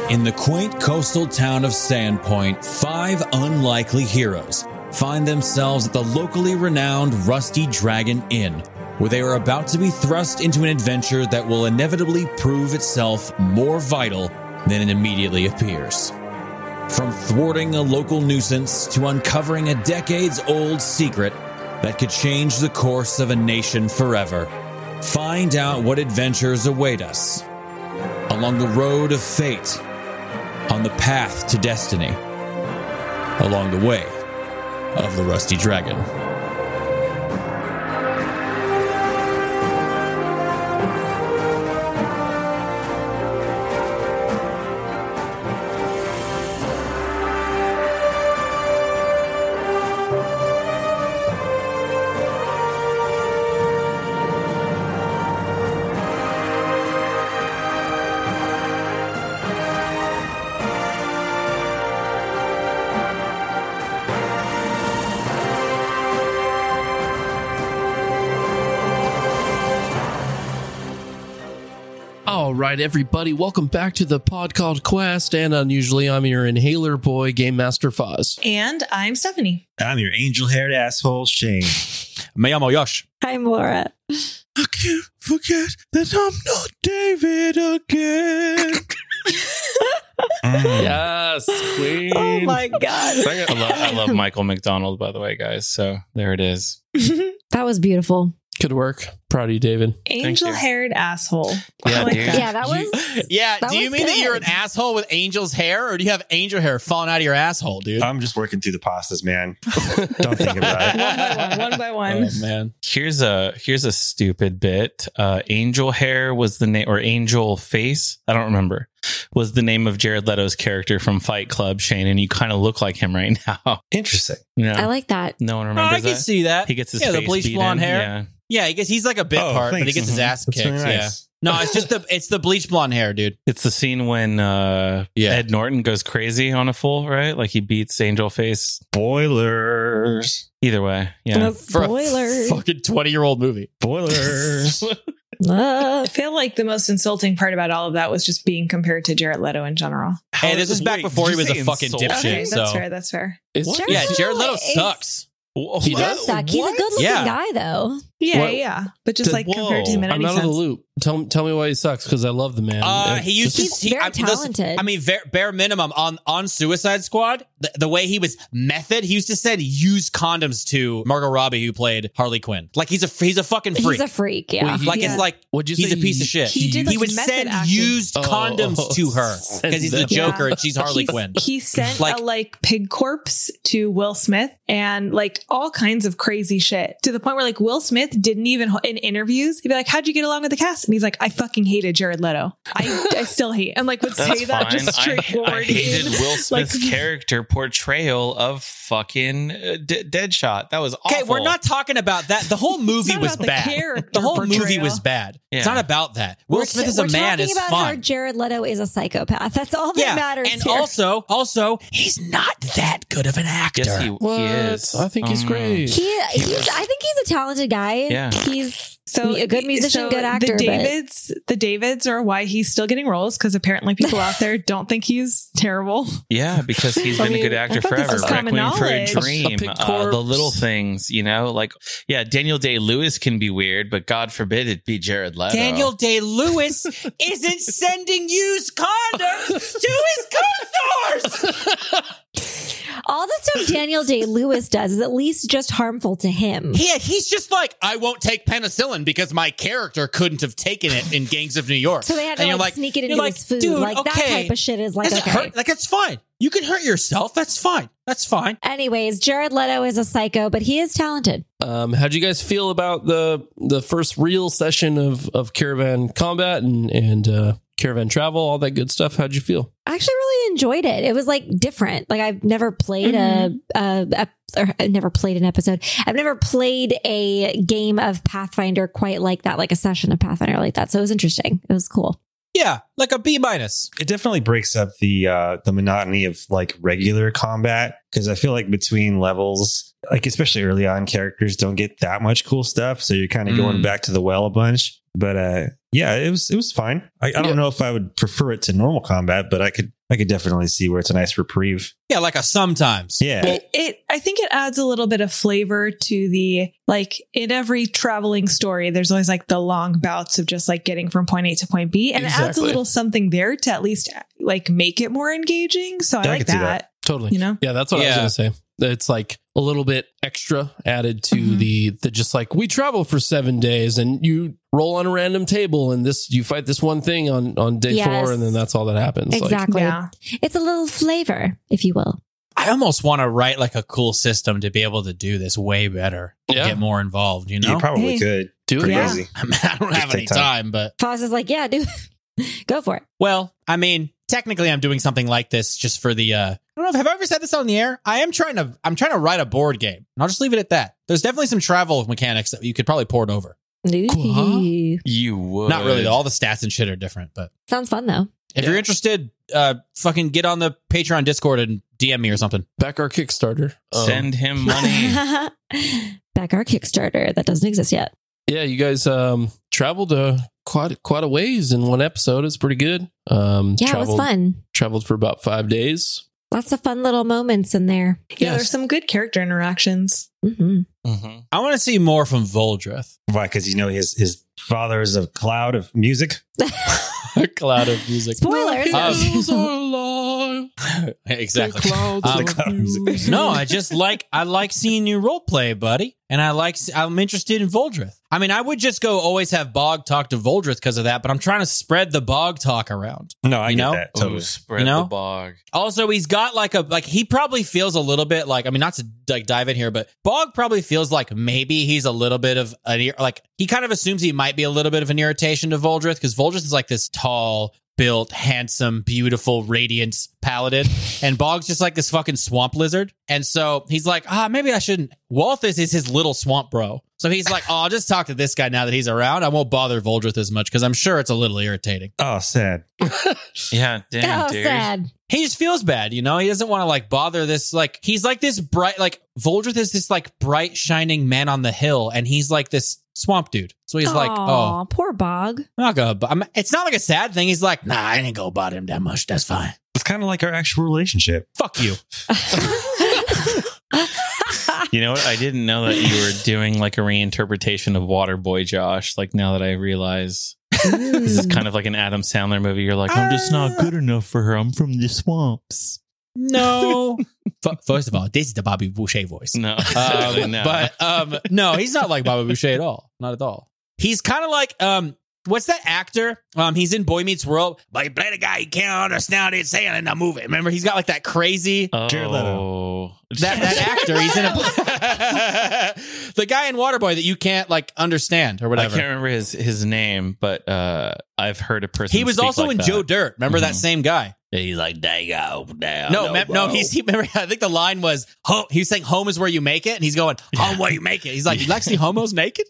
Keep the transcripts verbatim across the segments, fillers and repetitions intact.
In the quaint coastal town of Sandpoint, five unlikely heroes find themselves at the locally renowned Rusty Dragon Inn, where they are about to be thrust into an adventure that will inevitably prove itself more vital than it immediately appears. From thwarting a local nuisance to uncovering a decades-old secret that could change the course of a nation forever, find out what adventures await us along the road of fate, on the path to destiny, along the way of the Rusty Dragon. All right, everybody, welcome back to the pod called Quest, and unusually I'm your inhaler boy, Game Master Foz. And I'm Stephanie. I'm your angel-haired asshole, Shane. Me llamo Yosh. I'm Laura. I can't forget that I'm not David again. Mm. Yes, queen. Oh my God. I love, I love Michael McDonald, by the way, guys. So there it is. That was beautiful. Good work. Proud of you, David. Angel-haired asshole. Yeah, I like dude. that. Yeah, that was. Yeah, That do you was mean that good. you're an asshole with angel's hair, or do you have angel hair falling out of your asshole, dude? I'm just working through the pastas, man. Don't think about it. One by one, one by one. Oh, man. Here's a here's a stupid bit. Uh, Angel Hair was the name, or Angel Face, I don't remember, was the name of Jared Leto's character from Fight Club, Shane, and you kind of look like him right now. Interesting. Yeah, I like that. no one Oh, remembers I can that. see that. He gets his yeah, face the bleach beat blonde in. hair. Yeah. Yeah, he gets he's like a bit Oh, part, but he thanks. gets his Mhm. ass That's kicked. very Yeah. nice. No, it's just the it's the bleach blonde hair, dude. It's the scene when uh, Yeah. Ed Norton goes crazy on a fool, right? Like he beats Angel Face. Spoilers. Either way, yeah. No For a spoilers. fucking twenty year old movie. Spoilers. Uh, I feel like the most insulting part about all of that was just being compared to Jared Leto in general. Hey, this is back Wait, before he did was you a say fucking insult? dipshit. Okay, that's so fair. That's fair. It's Jared yeah, Leto Jared Leto is- sucks. he does suck. He's a good looking Yeah. guy, though. Yeah, What? yeah. But just Did- like compared to him in I'm any out sense. of the loop. Tell, tell me why he sucks, because I love the man. Uh, Uh, he used He's to. He, very I mean, listen, talented. I mean, ver- bare minimum on on Suicide Squad, the, the way he was method, he used to send used condoms to Margot Robbie, who played Harley Quinn. Like he's a he's a fucking freak. He's a freak, yeah. Wait, he- like Yeah. it's like What'd you he's say a piece he- of shit. he did, he like, would method send acting. used Oh, condoms to her send because he's the them. Joker Yeah. and she's Harley He's- Quinn. He sent Like- a like pig corpse to Will Smith and like all kinds of crazy shit to the point where like Will Smith didn't even in interviews he'd be like, "How'd you get along with the cast?" And he's like, "I fucking hated Jared Leto. I, I still hate." And like would That's say that fine. just I, straightforward. I hated in, Will Smith's like, character portrayal of fucking uh, D- Deadshot. That was awful. Okay, we're not talking about that. The whole movie not was about the bad. character The whole movie portrayal. was bad. It's Yeah. not about that. Will We're Smith t- is a we're man talking is about how fine. Jared Leto is a psychopath. That's all that Yeah, matters and here. also, also, he's not that good of an actor. Yes, he, what? he is. I think he's Um, great. he, he's, I think he's a talented guy. Yeah. He's So a good musician, so good actor. The but- Davids, the Davids are why he's still getting roles because apparently people out there don't think he's terrible. Yeah, because he's I been mean, a good I actor thought this forever. was common Requiem for a knowledge. Dream, A pig uh, the corpse. little things, you know, like yeah, Daniel Day Lewis can be weird, but God forbid it be Jared Leto. Daniel Day Lewis isn't sending used condoms to his co-stars. all the stuff Daniel Day Lewis does is at least just harmful to him. Yeah, he's just like, I won't take penicillin because my character couldn't have taken it in Gangs of New York. So they had to And like, you're like, sneak it you're into like, his food. dude, like that okay. type of shit is like Does it okay. hurt? Like that's fine. You can hurt yourself. That's fine. That's fine. Anyways, Jared Leto is a psycho, but he is talented. Um, how'd you guys feel about the the first real session of, of Caravan Combat and, and uh, Caravan Travel, all that good stuff? How'd you feel? I actually really enjoyed it. It was like different. Like I've never played Mhm. a, a, a or I've never played an episode. I've never played a game of Pathfinder quite like that, like a session of Pathfinder like that. So it was interesting. It was cool. Yeah, like a B minus. It definitely breaks up the uh, the monotony of like regular combat because I feel like between levels, like especially early on, characters don't get that much cool stuff, so you're kind of Mm. going back to the well a bunch. But uh, yeah, it was it was fine. I, I don't Yeah. know if I would prefer it to normal combat, but I could I could definitely see where it's a nice reprieve. Yeah, like a sometimes. Yeah. It, it, I think it adds a little bit of flavor to the, like, in every traveling story, there's always like the long bouts of just like getting from point A to point B. And it adds a Exactly. little something there to at least like make it more engaging. So I Yeah, I like could see that. that. Totally. You know? Yeah, that's what I was Yeah. going to say. It's like a little bit extra added to Mhm. the the just like we travel for seven days and you roll on a random table and this you fight this one thing on on day Yes. four and then that's all that happens. Like, Exactly. Yeah. It's a little flavor, if you will. I almost want to write like a cool system to be able to do this way better. Yeah. Get more involved, you know? You probably Hey. could. do it. Pretty Yeah. easy. I mean, I don't Just have any take time. time, but Foz is like, yeah, do go for it. well, I mean, technically I'm doing something like this just for the uh I don't know if have I ever said this on the air? I am trying to I'm trying to write a board game. And I'll just leave it at that. There's definitely some travel mechanics that you could probably port over. Huh? You would. Not really, though. All the stats and shit are different, but Sounds fun though. if Yeah. you're interested, uh fucking get on the Patreon Discord and D M me or something. Back our Kickstarter. Um, Send him money. Back our Kickstarter that doesn't exist yet. Yeah, you guys um traveled uh, quite quite a ways in one episode. It's pretty good. Um Yeah, traveled, it was fun. Traveled for about five days. Lots of fun little moments in there. Yeah, Yes. there's some good character interactions. hmm Mm-hmm. I want to see more from Voldreth. Why? Because you know his his father is a cloud of music. A cloud of music. Spoilers. Um, Hills are alive. exactly. The clouds Um, of The cloud music. music. No, I just like I like seeing you role play, buddy, and I like I'm interested in Voldreth. I mean, I would just go always have Bog talk to Voldreth because of that, but I'm trying to spread the Bog talk around. No, I You get know? that Ooh, totally. spread You know? the bog. Also, he's got like a like he probably feels a little bit like I mean, not to like dive in here, but Bog probably feels like maybe he's a little bit of an ir- like he kind of assumes he might be a little bit of an irritation to Voldreth because Voldreth is like this tall, built, handsome, beautiful, radiant paladin, and Bog's just like this fucking swamp lizard. And so he's like, ah, maybe I shouldn't. Walthus is his little swamp bro. So he's like, oh, I'll just talk to this guy now that he's around. I won't bother Voldreth as much because I'm sure it's a little irritating. Oh, sad. Yeah, damn, Oh, dude. sad. He just feels bad, you know? He doesn't want to like bother this, like, he's like this bright, like, Voldreth is this like bright, shining man on the hill, and he's like this swamp dude. So he's like, oh, Aw, poor Bog. I'm not gonna, I'm, it's not like a sad thing. He's like, nah, I didn't go bother him that much. That's fine. It's kind of like our actual relationship. Fuck you. You know what? I didn't know that you were doing like a reinterpretation of Waterboy, Josh. Like now that I realize this is kind of like an Adam Sandler movie. You're like, I'm just not good enough for her. I'm from the swamps. No. F- First of all, this is the Bobby Boucher voice. No, Um, exactly, no. But um, no, he's not like Bobby Boucher at all. Not at all. He's kind of like um, what's that actor? Um, he's in Boy Meets World, but he played a guy he can't understand what he's saying in the movie. Remember, he's got like that crazy oh, Jared Leto. that that actor. He's in a the guy in Waterboy that you can't like understand or I whatever. can't remember his his name, but uh, I've heard a person. He was speak also like in that. Joe Dirt. Remember that Mhm. same guy? He's like, "Dago, dago, No, me- no, bro." he's he. Remember, I think the line was, "Home." He was saying, "Home is where you make it," and he's going, "Home where you make it." He's like, "You like to see homos naked?"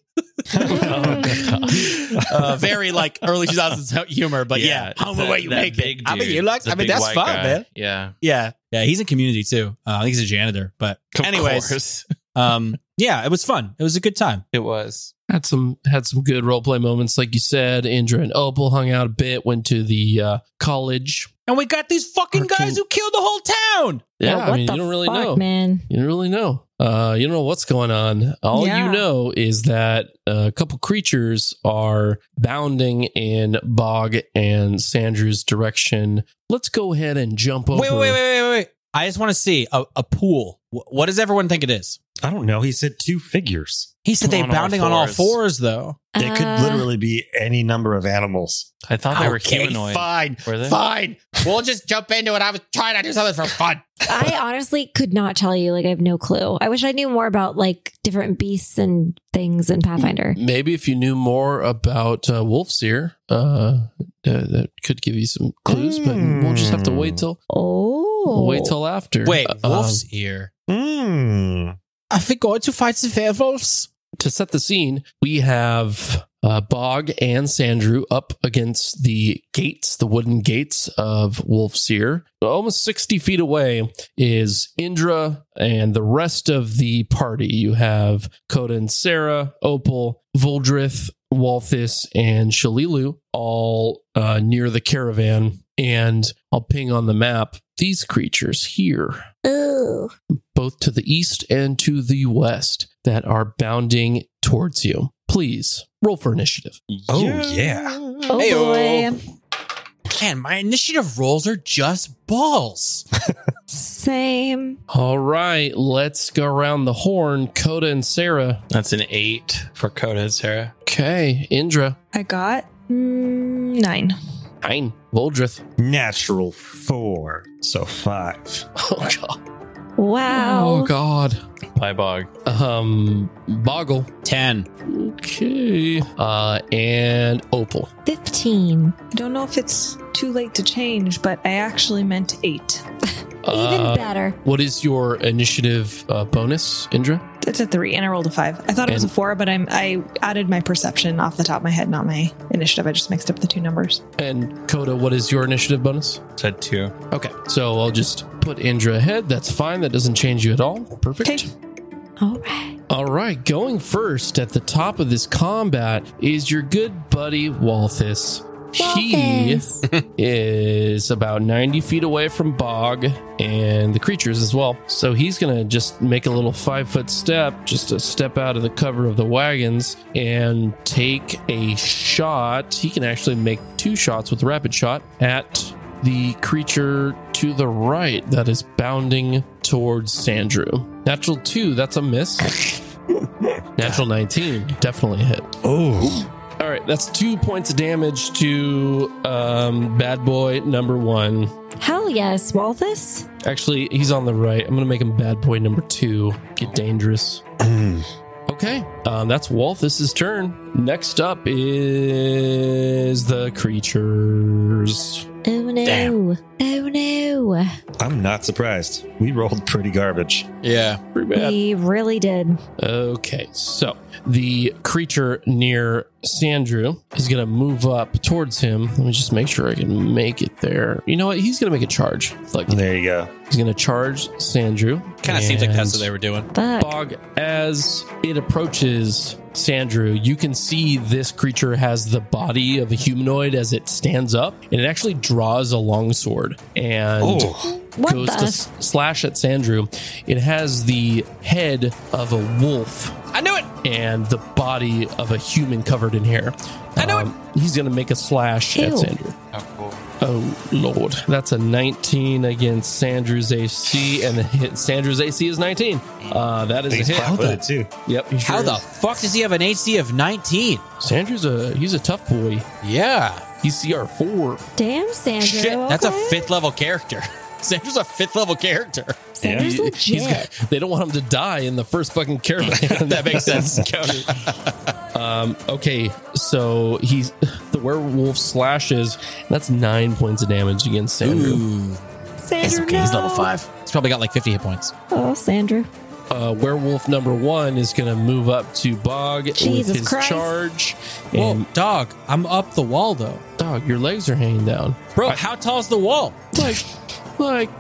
uh, very like early two thousands humor, but yeah, home is where you that make big it. I mean, dude, you like. the I mean, big that's white fun, guy. man. Yeah, Yeah, yeah. He's in Community too. Uh, I think he's a janitor. But Of anyways, course. um, yeah, it was fun. It was a good time. It was. Had some had some good role play moments, like you said. Indra and Opal hung out a bit. Went to the uh, college. And we got these fucking Arcane- guys who killed the whole town. Yeah, what I mean, the you don't really fuck, know. man. You don't really know. Uh, you don't know what's going on. All Yeah. you know is that a couple creatures are bounding in Bog and Sandrew's direction. Let's go ahead and jump over. Wait, wait, wait, wait, wait, wait. I just want to see a, a pool. Wh- What does everyone think it is? I don't know. He said two figures. He said they're On all bounding on all fours. fours, though. It could Uh, literally be any number of animals. I thought they were Okay, humanoid. Fine, Were they? fine. We'll just jump into it. I was trying to do something for fun. I honestly could not tell you. Like, I have no clue. I wish I knew more about like different beasts and things in Pathfinder. Maybe if you knew more about uh, Wolfseer, uh, uh, that could give you some clues. But we'll just have to wait till Oh, wait till after. Wait, Uh, Wolf's ear. Hmm. Are we going to fight the werewolves? to set the scene, we have uh, Bog and Sandrew up against the gates, the wooden gates of Wolfseer. Almost sixty feet away is Indra and the rest of the party. You have Coda and Sarah, Opal, Voldrith, Walthus, and Shalilu all uh, near the caravan. And I'll ping on the map these creatures here, Ooh. both to the east and to the west, that are bounding towards you. Please roll for initiative. Oh, yeah. Oh Heyo. boy. Man, my initiative rolls are just balls. Same. All right, let's go around the horn. Coda and Sarah. That's an eight for Coda and Sarah. Okay, Indra. I got mm, nine. Nine. Voldrith. Natural four. So five. Oh, God. Wow. Oh, God. Bye, Bog. Um, Boggle. ten. Okay. Uh, and Opal. fifteen. I don't know if it's too late to change, but I actually meant eight. Even Uh, better. What is your initiative uh, bonus, Indra? It's a three, and I rolled a five. I thought it was a And- four, but I'm I added my perception off the top of my head, not my initiative. I just mixed up the two numbers. And Coda, what is your initiative bonus? Said two. Okay, so I'll just put Indra ahead. That's fine. That doesn't change you at all. Perfect. Okay. All right. All right, going first at the top of this combat is your good buddy Walthus. He Walthus. is about ninety feet away from Bog and the creatures as well. So he's going to just make a little five foot step, just to step out of the cover of the wagons and take a shot. He can actually make two shots with rapid shot at the creature to the right that is bounding towards Sandrew. Natural two, that's a miss. Natural nineteen, definitely a hit. Oh. All right, that's two points of damage to um, bad boy number one. Hell yes, Walthus. Actually, he's on the right. I'm going to make him bad boy number two. Get dangerous. Okay, um, that's Walthus's turn. Next up is the creatures. Oh no. Damn. Oh no. I'm not surprised. We rolled pretty garbage. Yeah. Pretty bad. We really did. Okay, so the creature near Sandrew is going to move up towards him. Let me just make sure I can make it there. You know what? He's going to make a charge. Like There you go. he's going to charge Sandrew. Kind of seems like that's what And they were doing. Fuck. Bog, as it approaches Sandrew, you can see this creature has the body of a humanoid as it stands up, and it actually draws a longsword and Oh. What goes the? to s- slash at Sandrew. It has the head of a wolf I knew it. and the body of a human covered in hair. I know Um, He's going to make a slash at Ew. Sandrew. Oh, cool. Oh, Lord. That's a nineteen against Sandrew's A C, and the hit Sandrew's A C is nineteen. Uh, that is a He's hit. flat-footed too. Yep. he sure How the is. fuck does he have an H C of nineteen? Sandrew's a he's a tough boy. Yeah. He's C R four. Damn, Sandra. Shit, that's a okay. fifth level character. Sandra's a fifth level character. Sandra's He- legit. he's got- they don't want him to die in the first fucking caravan. That makes sense. Encounter. um, okay, so he's the werewolf slashes. And that's nine points of damage against Sandra. Ooh. Sandra, It's okay. He's no. level five. He's probably got like fifty hit points. Oh, Sandra. Uh, werewolf number one is going to move up to Bog Jesus with his Christ. charge. Whoa, And dog, I'm up the wall though. dog, your legs are hanging down. Bro, how tall's the wall? Like, like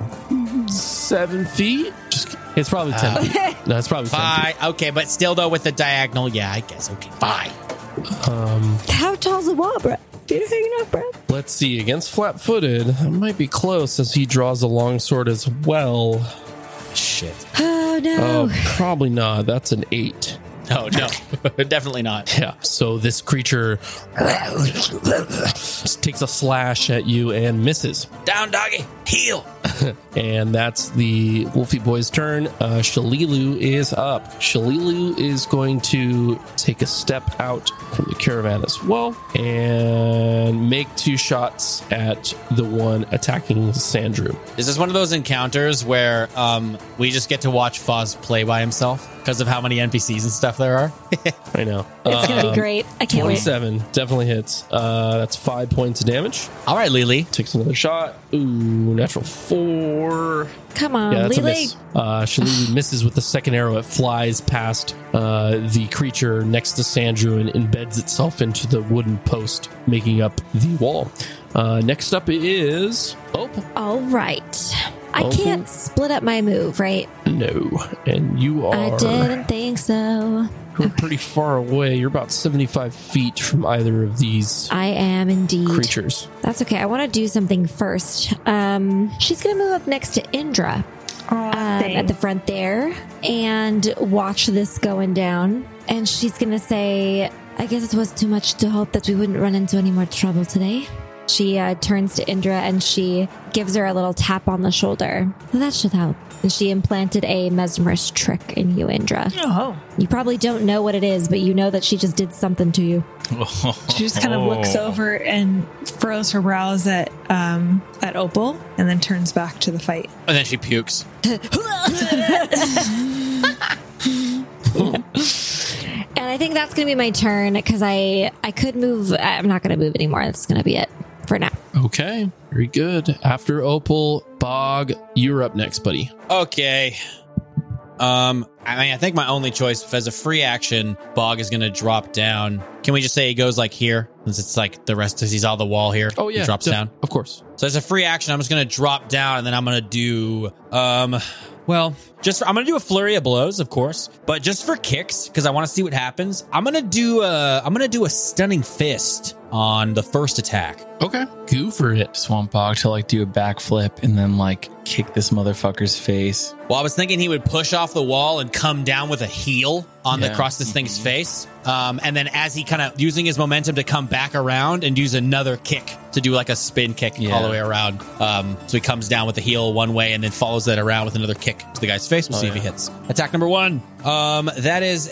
seven feet. Just kidding. It's probably ten Uh, feet. No, it's probably ten Fine. Okay, but still though with the diagonal, yeah, I guess. Okay, fine. feet. Um, How tall's the wall, bro? You're hanging off, bro. let's see. Against flat-footed, that might be close as he draws a long sword as well. Shit. Oh no. Oh, probably not. That's an eight. Oh no, definitely not. Yeah. So this creature takes a slash at you and misses. Down, doggy. Heal. And that's the Wolfie Boy's turn. Uh, Shalilu is up. Shalilu is going to take a step out from the caravan as well and make two shots at the one attacking Sandrew. Is this one of those encounters where um, we just get to watch Foz play by himself because of how many N P Cs and stuff there are? I know. It's gonna Um, be great. I can't wait. twenty-seven definitely hits. Uh, that's five points of damage. All right, Lily. Takes another shot. Ooh, natural four. Come on, Yeah, that's a Lily. miss. Uh, Shalilu misses with the second arrow. It flies past uh, the creature next to Sandrew and embeds itself into the wooden post, making up the wall. Uh, next up is Opal. All right. I Opal? can't split up my move, right? No, and you are I didn't think so. You're pretty far away. You're about seventy-five feet from either of these I am indeed. creatures. That's okay. I want to do something first. Um, she's going to move up next to Indra um, at the front there and watch this going down. And she's going to say, I guess it was too much to hope that we wouldn't run into any more trouble today. She uh, turns to Indra and she gives her a little tap on the shoulder. That should help. And she implanted a mesmerist trick in you, Indra. Oh. You probably don't know what it is, but you know that she just did something to you. She just kind of looks over and furrows her brows at um, at Opal and then turns back to the fight. And then she pukes. And I think that's going to be my turn because I, I could move. I'm not going to move anymore. That's going to be it for now. Okay, very good. After Opal, Bog, you're up next, buddy. Okay. Um, I mean, I think my only choice as a free action, Bog is going to drop down. Can we just say he goes like here? Since it's like the rest of he's on the wall here. Oh, yeah. He drops def- down. Of course. So as a free action, I'm just going to drop down and then I'm going to do, um, well, just for, I'm going to do a flurry of blows, of course, but just for kicks, because I want to see what happens. I'm going to do a, I'm going to do a stunning fist on the first attack. Okay, go for it. Just want Bog to like do a backflip and then like kick this motherfucker's face. Well, I was thinking he would push off the wall and come down with a heel on Yeah. the across this thing's face. Um, and then as he kind of using his momentum to come back around and use another kick to do like a spin kick Yeah. all the way around. Um, so he comes down with the heel one way and then follows that around with another kick to the guy's face. We'll Oh, see if he yeah. hits. Attack number one. Um, that is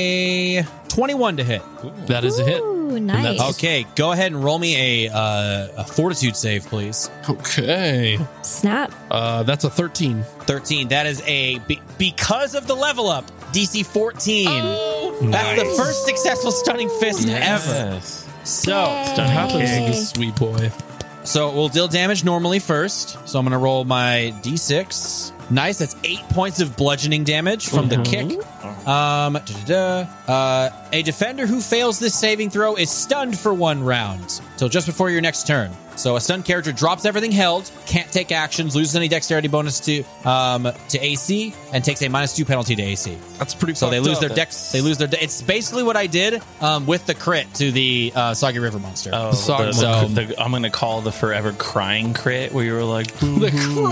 a twenty-one to hit. That is a hit. Ooh, nice. Okay, go ahead and roll me a, uh, a fortitude save, please. Okay. Snap. Uh, that's a thirteen. thirteen. That is a, be- because of the level up, D C fourteen. Oh, That's the first successful stunning fist ever. Yes. So, That happens to this sweet boy. so we'll deal damage normally first. So I'm going to roll my D six. Nice. That's eight points of bludgeoning damage from the kick. Um, da-da-da. Uh, a defender who fails this saving throw is stunned for one round till just before your next turn. So a stunned character drops everything held, can't take actions, loses any dexterity bonus to um to A C, and takes a minus two penalty to A C. That's pretty. So they fucked lose up. their dex. They lose their. De- it's basically what I did um, with the crit to the uh, Soggy River monster. Oh, Sorry, the, so- the, the, I'm gonna call the forever crying crit where you were like, The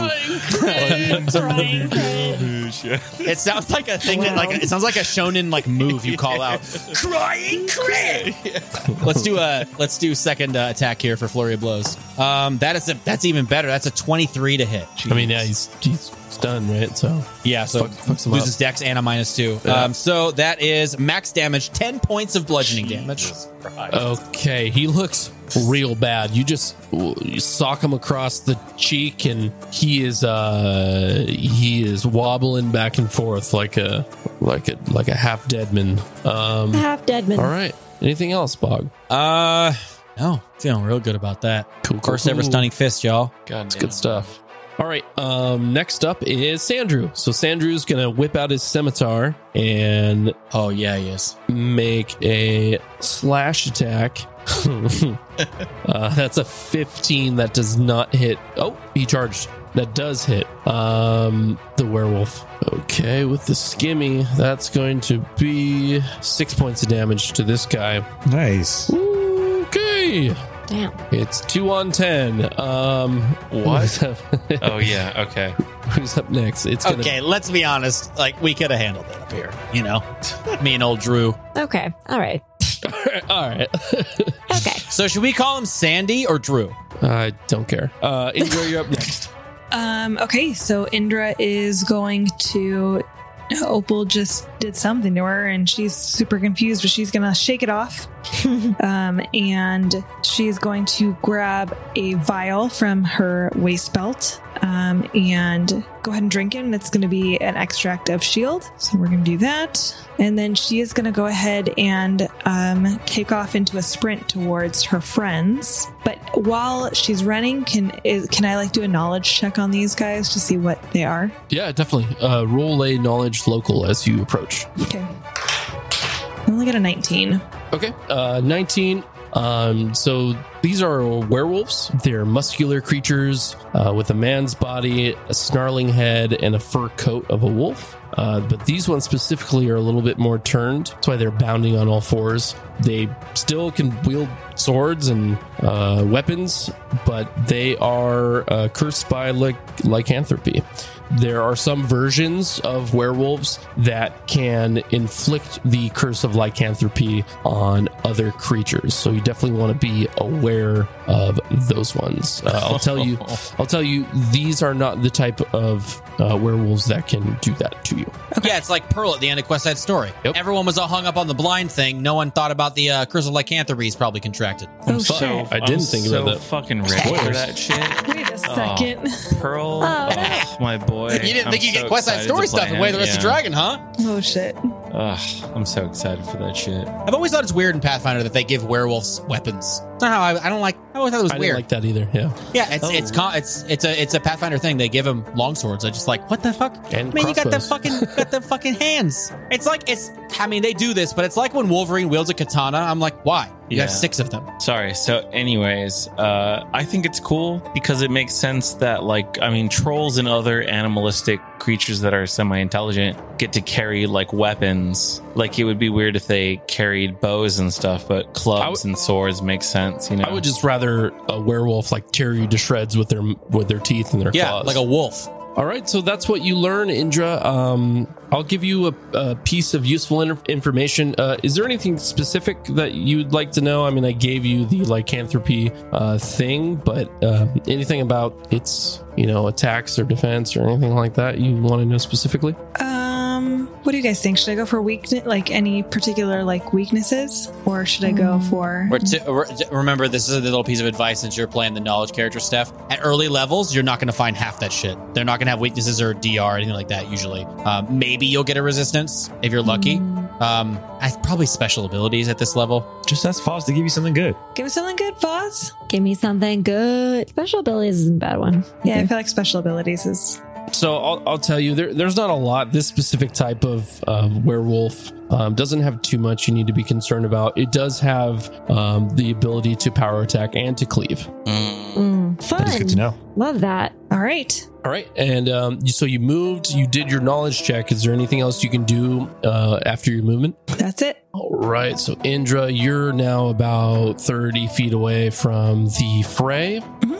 crying Crying crit. It sounds like a thing that like it sounds like a shonen like move you call out. Crying crit. Let's do a let's do second uh, attack here for flurry of blows. Um, that is a that's even better. That's a twenty-three to hit. I mean, yeah, he's he's stunned, right? So Yeah, so Fuck- fucks him loses dex and a minus two. Yeah. Um, so that is max damage, ten points of bludgeoning damage. okay, he looks real bad. You just you sock him across the cheek, and he is uh he is wobbling back and forth like a like a like a half dead man. Um, Half dead man. all right. Anything else, Bog? Uh, no, feeling real good about that. Cool, cool, First ever cool. stunning fist, y'all. God It's good stuff. All right. Um, next up is Sandrew. So Sandrew's gonna whip out his scimitar and Oh yeah, he is. make a slash attack. uh, that's a fifteen. That does not hit. Oh, he charged. That does hit. Um, the werewolf. Okay, with the skimmy, that's going to be six points of damage to this guy. Nice. Okay. Damn. It's two on ten. Um, What? Who's up, Oh yeah, okay. who's up next? It's gonna Okay, let's be honest. Like we could have handled it up here, you know. Me and old Drew. Okay. All right. All right. Okay. So should we call him Sandy or Drew? I don't care. Uh, Indra, you're up next. Um, okay, so Indra is going to. Opal just did something to her and she's super confused, but she's gonna shake it off. um, and she's going to grab a vial from her waist belt um, and go ahead and drink it. And it's going to be an extract of shield. So we're going to do that. And then she is going to go ahead and um, take off into a sprint towards her friends. But while she's running, can is, can I like do a knowledge check on these guys to see what they are? Yeah, definitely. Uh, roll a knowledge local as you approach. Okay. I only got a nineteen. Okay. Uh, nineteen. Um, so these are werewolves. They're muscular creatures uh, with a man's body, a snarling head, and a fur coat of a wolf. Uh, but these ones specifically are a little bit more turned. That's why they're bounding on all fours. They still can wield swords and uh, weapons, but they are uh, cursed by lyc- lycanthropy. There are some versions of werewolves that can inflict the curse of lycanthropy on other creatures. So you definitely want to be aware of those ones. Uh, I'll tell you, I'll tell you, these are not the type of uh, werewolves that can do that to you. Okay. Yeah, it's like Pearl at the end of Quest Side Story. Yep. Everyone was all hung up on the blind thing. No one thought about the uh, curse of lycanthropy he's probably contracted. Oh, So shit. I didn't I'm think so about that. fucking ready for that shit. Wait a second. Pearl, Oh, oh, my boy. You didn't I'm think you so get Quest Side excited Story to play stuff and him. Way of the Rest of Yeah. Dragon, huh? Oh shit. Ugh, I'm so excited for that shit. I've always thought it's weird in Pathfinder that they give werewolves weapons. It's not how I, I don't like. I always thought it was I weird. didn't like that either. Yeah. Yeah, it's Oh. it's con- it's it's a it's a Pathfinder thing. They give them longswords. I just like what the fuck. And Man, you got the crossbows. fucking got the fucking hands. It's like it's. I mean, they do this, but it's like when Wolverine wields a katana. I'm like, why? You have Yeah. six of them. Sorry. So, anyways, uh, I think it's cool because it makes sense that, like, I mean, trolls and other animalistic creatures that are semi-intelligent get to carry like weapons. Like, it would be weird if they carried bows and stuff, but clubs I w- and swords make sense. You know, I would just rather a werewolf like tear you to shreds with their with their teeth and their Yeah, claws. like a wolf. All right, so that's what you learn, Indra. Um, I'll give you a, a piece of useful in- information. Uh, is there anything specific that you'd like to know? I mean, I gave you the lycanthropy uh, thing, but uh, anything about its, you know, attacks or defense or anything like that you want to know specifically? Um, what do you guys think? Should I go for weakness, like any particular like weaknesses, or should I go for? Or to, or- remember, this is a little piece of advice since you're playing the knowledge character stuff. At early levels, you're not going to find half that shit. They're not going to have weaknesses or D R or anything like that. Usually, um, maybe you'll get a resistance if you're lucky. Um, I probably special abilities at this level. Just ask Foz to give you something good. Give me something good, Foz. Give me something good. Special abilities isn't a bad one. Yeah, I feel like special abilities is. So I'll, I'll tell you, there, there's not a lot. This specific type of uh, werewolf um, doesn't have too much you need to be concerned about. It does have um, the ability to power attack and to cleave. Mm, fun. That is good to know. Love that. All right. All right, and um, you- so you moved, you did your knowledge check. Is there anything else you can do uh, after your movement? That's it. All right, so Indra, you're now about thirty feet away from the fray.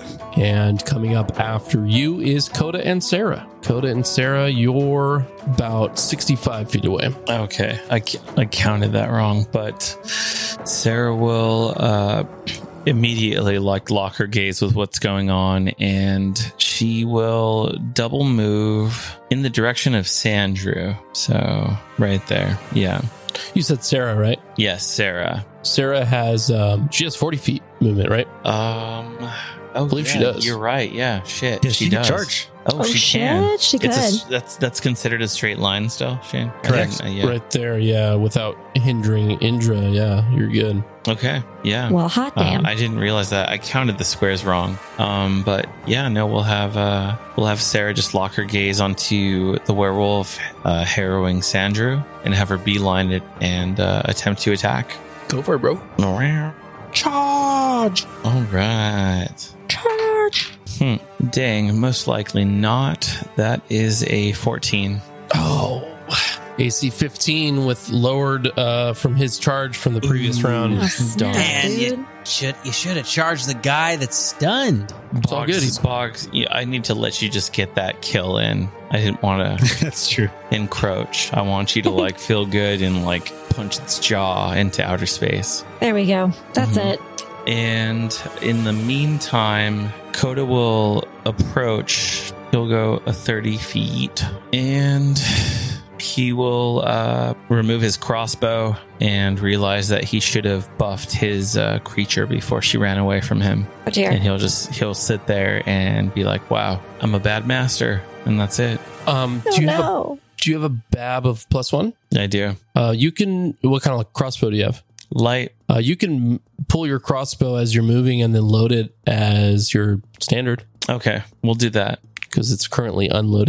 And coming up after you is Coda and Sarah. Coda and Sarah, you're about sixty-five feet away. Okay, I, c- I counted that wrong, but Sarah will uh, immediately like lock her gaze with what's going on, and she will double move in the direction of Sandrew. So right there, yeah, You said Sarah, right? yes, Sarah. Sarah has, um, she has forty feet movement, right? Um, oh, I believe she yeah, does. You're right. Yeah, shit, Yeah, she can does. charge. Oh, Oh, she shit, can. she It's a s- could. that's that's considered a straight line still, Shane. I Correct. didn't- uh, yeah. Right there, yeah, without hindering Indra. Yeah, you're good. Okay. Yeah. Well, hot Uh, damn. I didn't realize that. I counted the squares wrong. Um, but yeah, no, we'll have uh, we'll have Sarah just lock her gaze onto the werewolf uh, harrowing Sandrew and have her beeline it and uh, attempt to attack. Go for it, bro. Charge! All right. Charge. Hmm. Dang, most likely not. That is a fourteen. Oh, A C fifteen with lowered uh, from his charge from the previous round. Oh, snap, Darn. Man, dude. you should you should have charged the guy that's stunned. It's all good. He's Boggs, yeah, I need to let you just get that kill in. I didn't want to That's true. encroach. I want you to like feel good and like punch its jaw into outer space. There we go. That's Mhm. it. And in the meantime, Coda will approach. He'll go a thirty feet and he will uh, remove his crossbow and realize that he should have buffed his uh, creature before she ran away from him. Oh dear. And he'll just he'll sit there and be like, "Wow, I'm a bad master," and that's it. um, Oh do you have a, no. do you have a bab of plus one? I do. Uh, you can. What kind of like crossbow do you have? Light. Uh, you can pull your crossbow as you're moving and then load it as your standard Okay, we'll do that. because it's currently unloaded.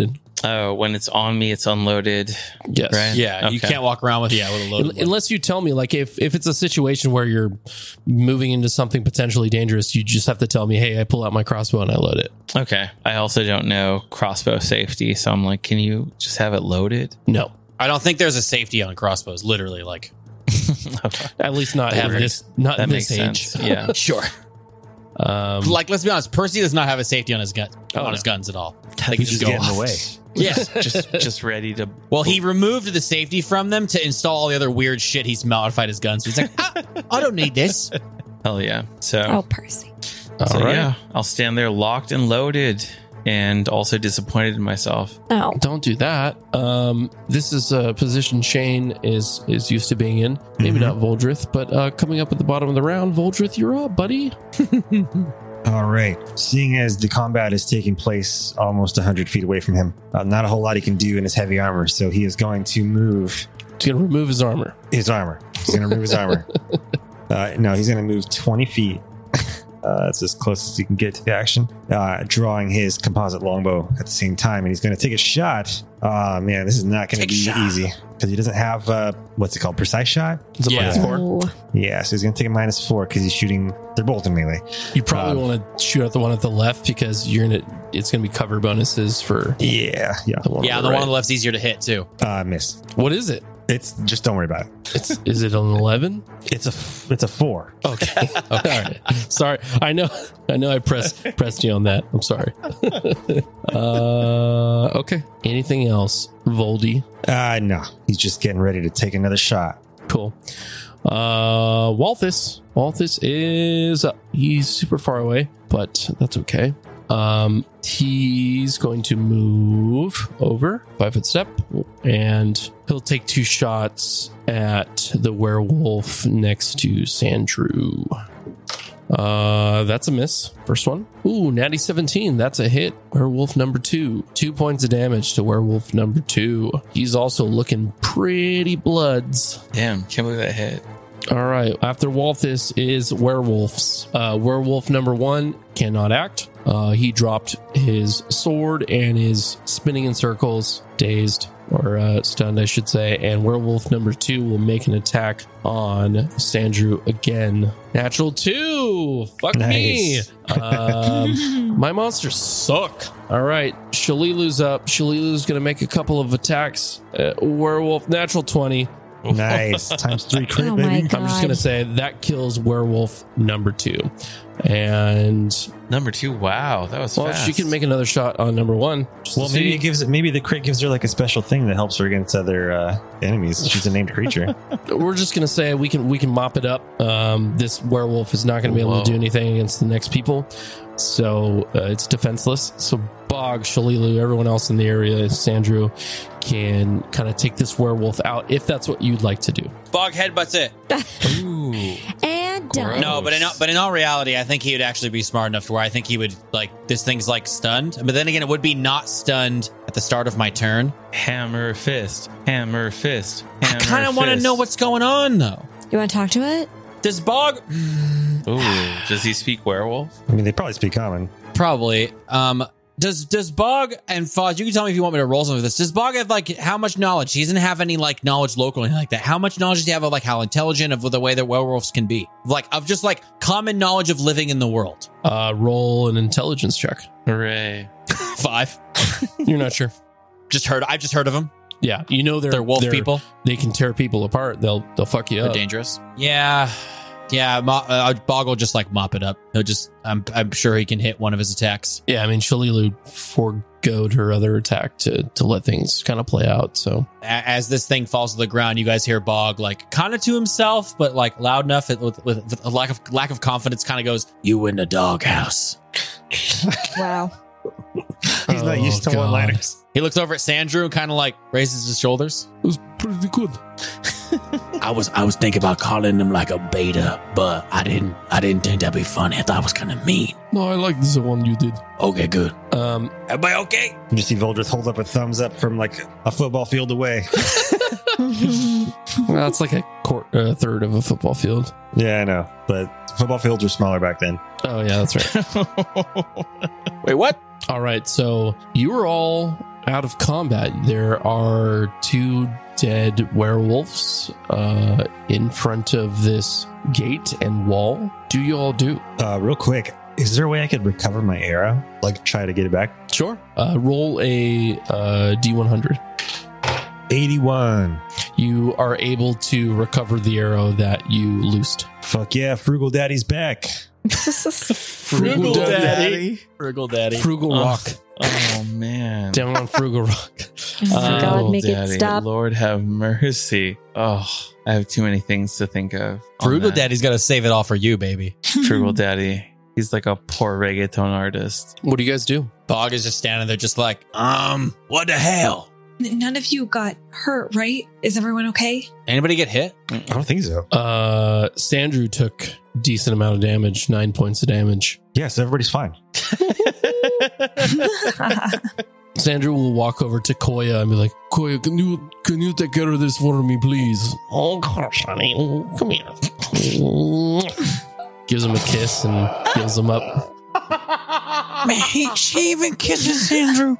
Oh, when it's on me, it's unloaded. Yes. Right? Yeah, you Okay. can't walk around with yeah with a loaded. Un- Unless you tell me, like, if, if it's a situation where you're moving into something potentially dangerous, you just have to tell me, hey, I pull out my crossbow and I load it. Okay. I also don't know crossbow safety, so I'm like, can you just have it loaded? No. I don't think there's a safety on crossbows. Literally, like At least not That in makes- this, not That in makes this age. sense. Yeah. sure. Um, Like let's be honest, Percy does not have a safety on his gun Oh, on no. his guns at all. They can Just just go get in off. the way. Yeah. just just ready to. Well, he removed the safety from them to install all the other weird shit he's modified his guns. So he's like, ah, I don't need this. Hell yeah. So, Oh, Percy. all so right. yeah, I'll stand there locked and loaded and also disappointed in myself. Oh. Don't do that. Um, this is a position Shane is is used to being in. Maybe Mhm. not Voldrith, but uh, coming up at the bottom of the round, Voldrith, you're up, buddy. All right. Seeing as the combat is taking place almost one hundred feet away from him, uh, not a whole lot he can do in his heavy armor. So he is going to move He's gonna remove his armor. his armor. He's going to remove his armor. Uh, no, he's going to move twenty feet. Uh, that's as close as he can get to the action. Uh, drawing his composite longbow at the same time, and he's going to take a shot. Oh man, this is not going to Take a be shot. easy because he doesn't have uh, what's it called, precise shot. It's a Yeah. minus four. Oh. Yeah, so he's going to take a minus four because he's shooting. They're both in melee. You probably Um, want to shoot at the one at the left because you're gonna. It's gonna be cover bonuses for Yeah, yeah. the one. Yeah, on the the one on right. the left's easier to hit too. Uh, miss. What is it? It's just don't worry about it. It's is it an eleven? It's a f- it's a four. Okay. okay. All right. Sorry. I know. I know. I pressed pressed you on that. I'm sorry. uh. Okay. Anything else, Voldy? Uh, no, he's just getting ready to take another shot. Cool. Uh, Walthus. Walthus is up. He's super far away, but that's okay. Um, he's going to move over five foot step, and he'll take two shots at the werewolf next to Sandrew. Uh, that's a miss. First one. Ooh, natty seventeen. That's a hit. Werewolf number two. Two points of damage to werewolf number two. He's also looking pretty bloods. Damn, can't believe that hit. All right. After Walthus is werewolves. Uh, werewolf number one cannot act. Uh, he dropped his sword and is spinning in circles, dazed or uh, stunned, I should say. And werewolf number two will make an attack on Sandrew again. Natural two. Fuck Nice. me. Um, my monsters suck. All right. Shalilu's up. Shalilu's going to make a couple of attacks. Uh, werewolf, natural twenty. Nice. Times three crit, Oh my baby. God. I'm just going to say that kills werewolf number two. And, Number two. Wow, that was well, fast. she can make another shot on number one. Just Well, to maybe see. it gives it. Maybe the crit gives her like a special thing that helps her against other uh, enemies. She's a named creature. We're just going to say we can we can mop it up. Um, this werewolf is not going to be able Whoa. to do anything against the next people. So uh, it's defenseless. So Bog, Shalilu, everyone else in the area, Sandrew, can kind of take this werewolf out if that's what you'd like to do. Bog headbutts it. Ooh. And done. No, but in all, but in all reality, I think he would actually be smart enough to where I think he would like this thing's like stunned. But then again, it would be not stunned at the start of my turn. Hammer fist. Hammer fist. I Hammer kind of want to fist. know what's going on though. You want to talk to it? Does Bog Ooh, does he speak werewolf? I mean, they probably speak common. probably um does does Bog and Foz, you can tell me if you want me to roll something with this. Does Bog have like how much knowledge? He doesn't have any like knowledge local or anything like that. How much knowledge does he have of like how intelligent of the way that werewolves can be? Like of just like common knowledge of living in the world. Uh, roll an intelligence check. Hooray. Five. You're not sure. Just heard I've just heard of them. Yeah, you know they're They're wolf they're- people. They can tear people apart. They'll they'll fuck you They're up. dangerous. Yeah. Yeah, Mo- uh, Bog will just like mop it up. He'll just, I'm, I'm sure he can hit one of his attacks. Yeah, I mean Shalilu foregoed her other attack to to let things kind of play out. So A- As this thing falls to the ground, you guys hear Bog like kind of to himself, but like loud enough it, with, with, with a lack of lack of confidence, kind of goes, "You in the doghouse." Wow. He's not Oh, used to God. one-liners. He looks over at Sandrew and kind of like raises his shoulders. it was pretty good. I was I was thinking about calling him like a beta, but I didn't I didn't think that'd be funny. I thought it was kind of mean. No, I like the one you did. Okay, good. Um, Everybody okay? You just see Voldrith hold up a thumbs up from like a football field away. well, it's like a quart, uh, third of a football field. Yeah, I know, but football fields were smaller back then. Oh yeah, that's right. Wait, what? All right, so you were all out of combat. There are two dead werewolves uh, in front of this gate and wall. Do you all do? Uh, real quick, is there a way I could recover my arrow? Like, try to get it back? Sure. Uh, roll a uh, D one hundred. eighty-one. You are able to recover the arrow that you loosed. Fuck yeah, Frugal Daddy's back. Frugal Daddy. Frugal Daddy. Frugal Oh. Rock. Oh, man. Down on Frugal Rock. Oh my God, Oh, make it Daddy. stop. Lord have mercy. Oh, I have too many things to think of. on Frugal that. Daddy's got to save it all for you, baby. Frugal Daddy. He's like a poor reggaeton artist. What do you guys do? Bog is just standing there just like, um, what the hell? N- None of you got hurt, right? Is everyone okay? Anybody get hit? I don't think so. Uh, Sandrew took a decent amount of damage, nine points of damage. Yes, everybody's fine. Sandrew will walk over to Koya and be like, Koya, can you can you take care of this for me, please? Oh, gosh, honey. Come here. Gives him a kiss and heals him up. Man, he, she even kisses Andrew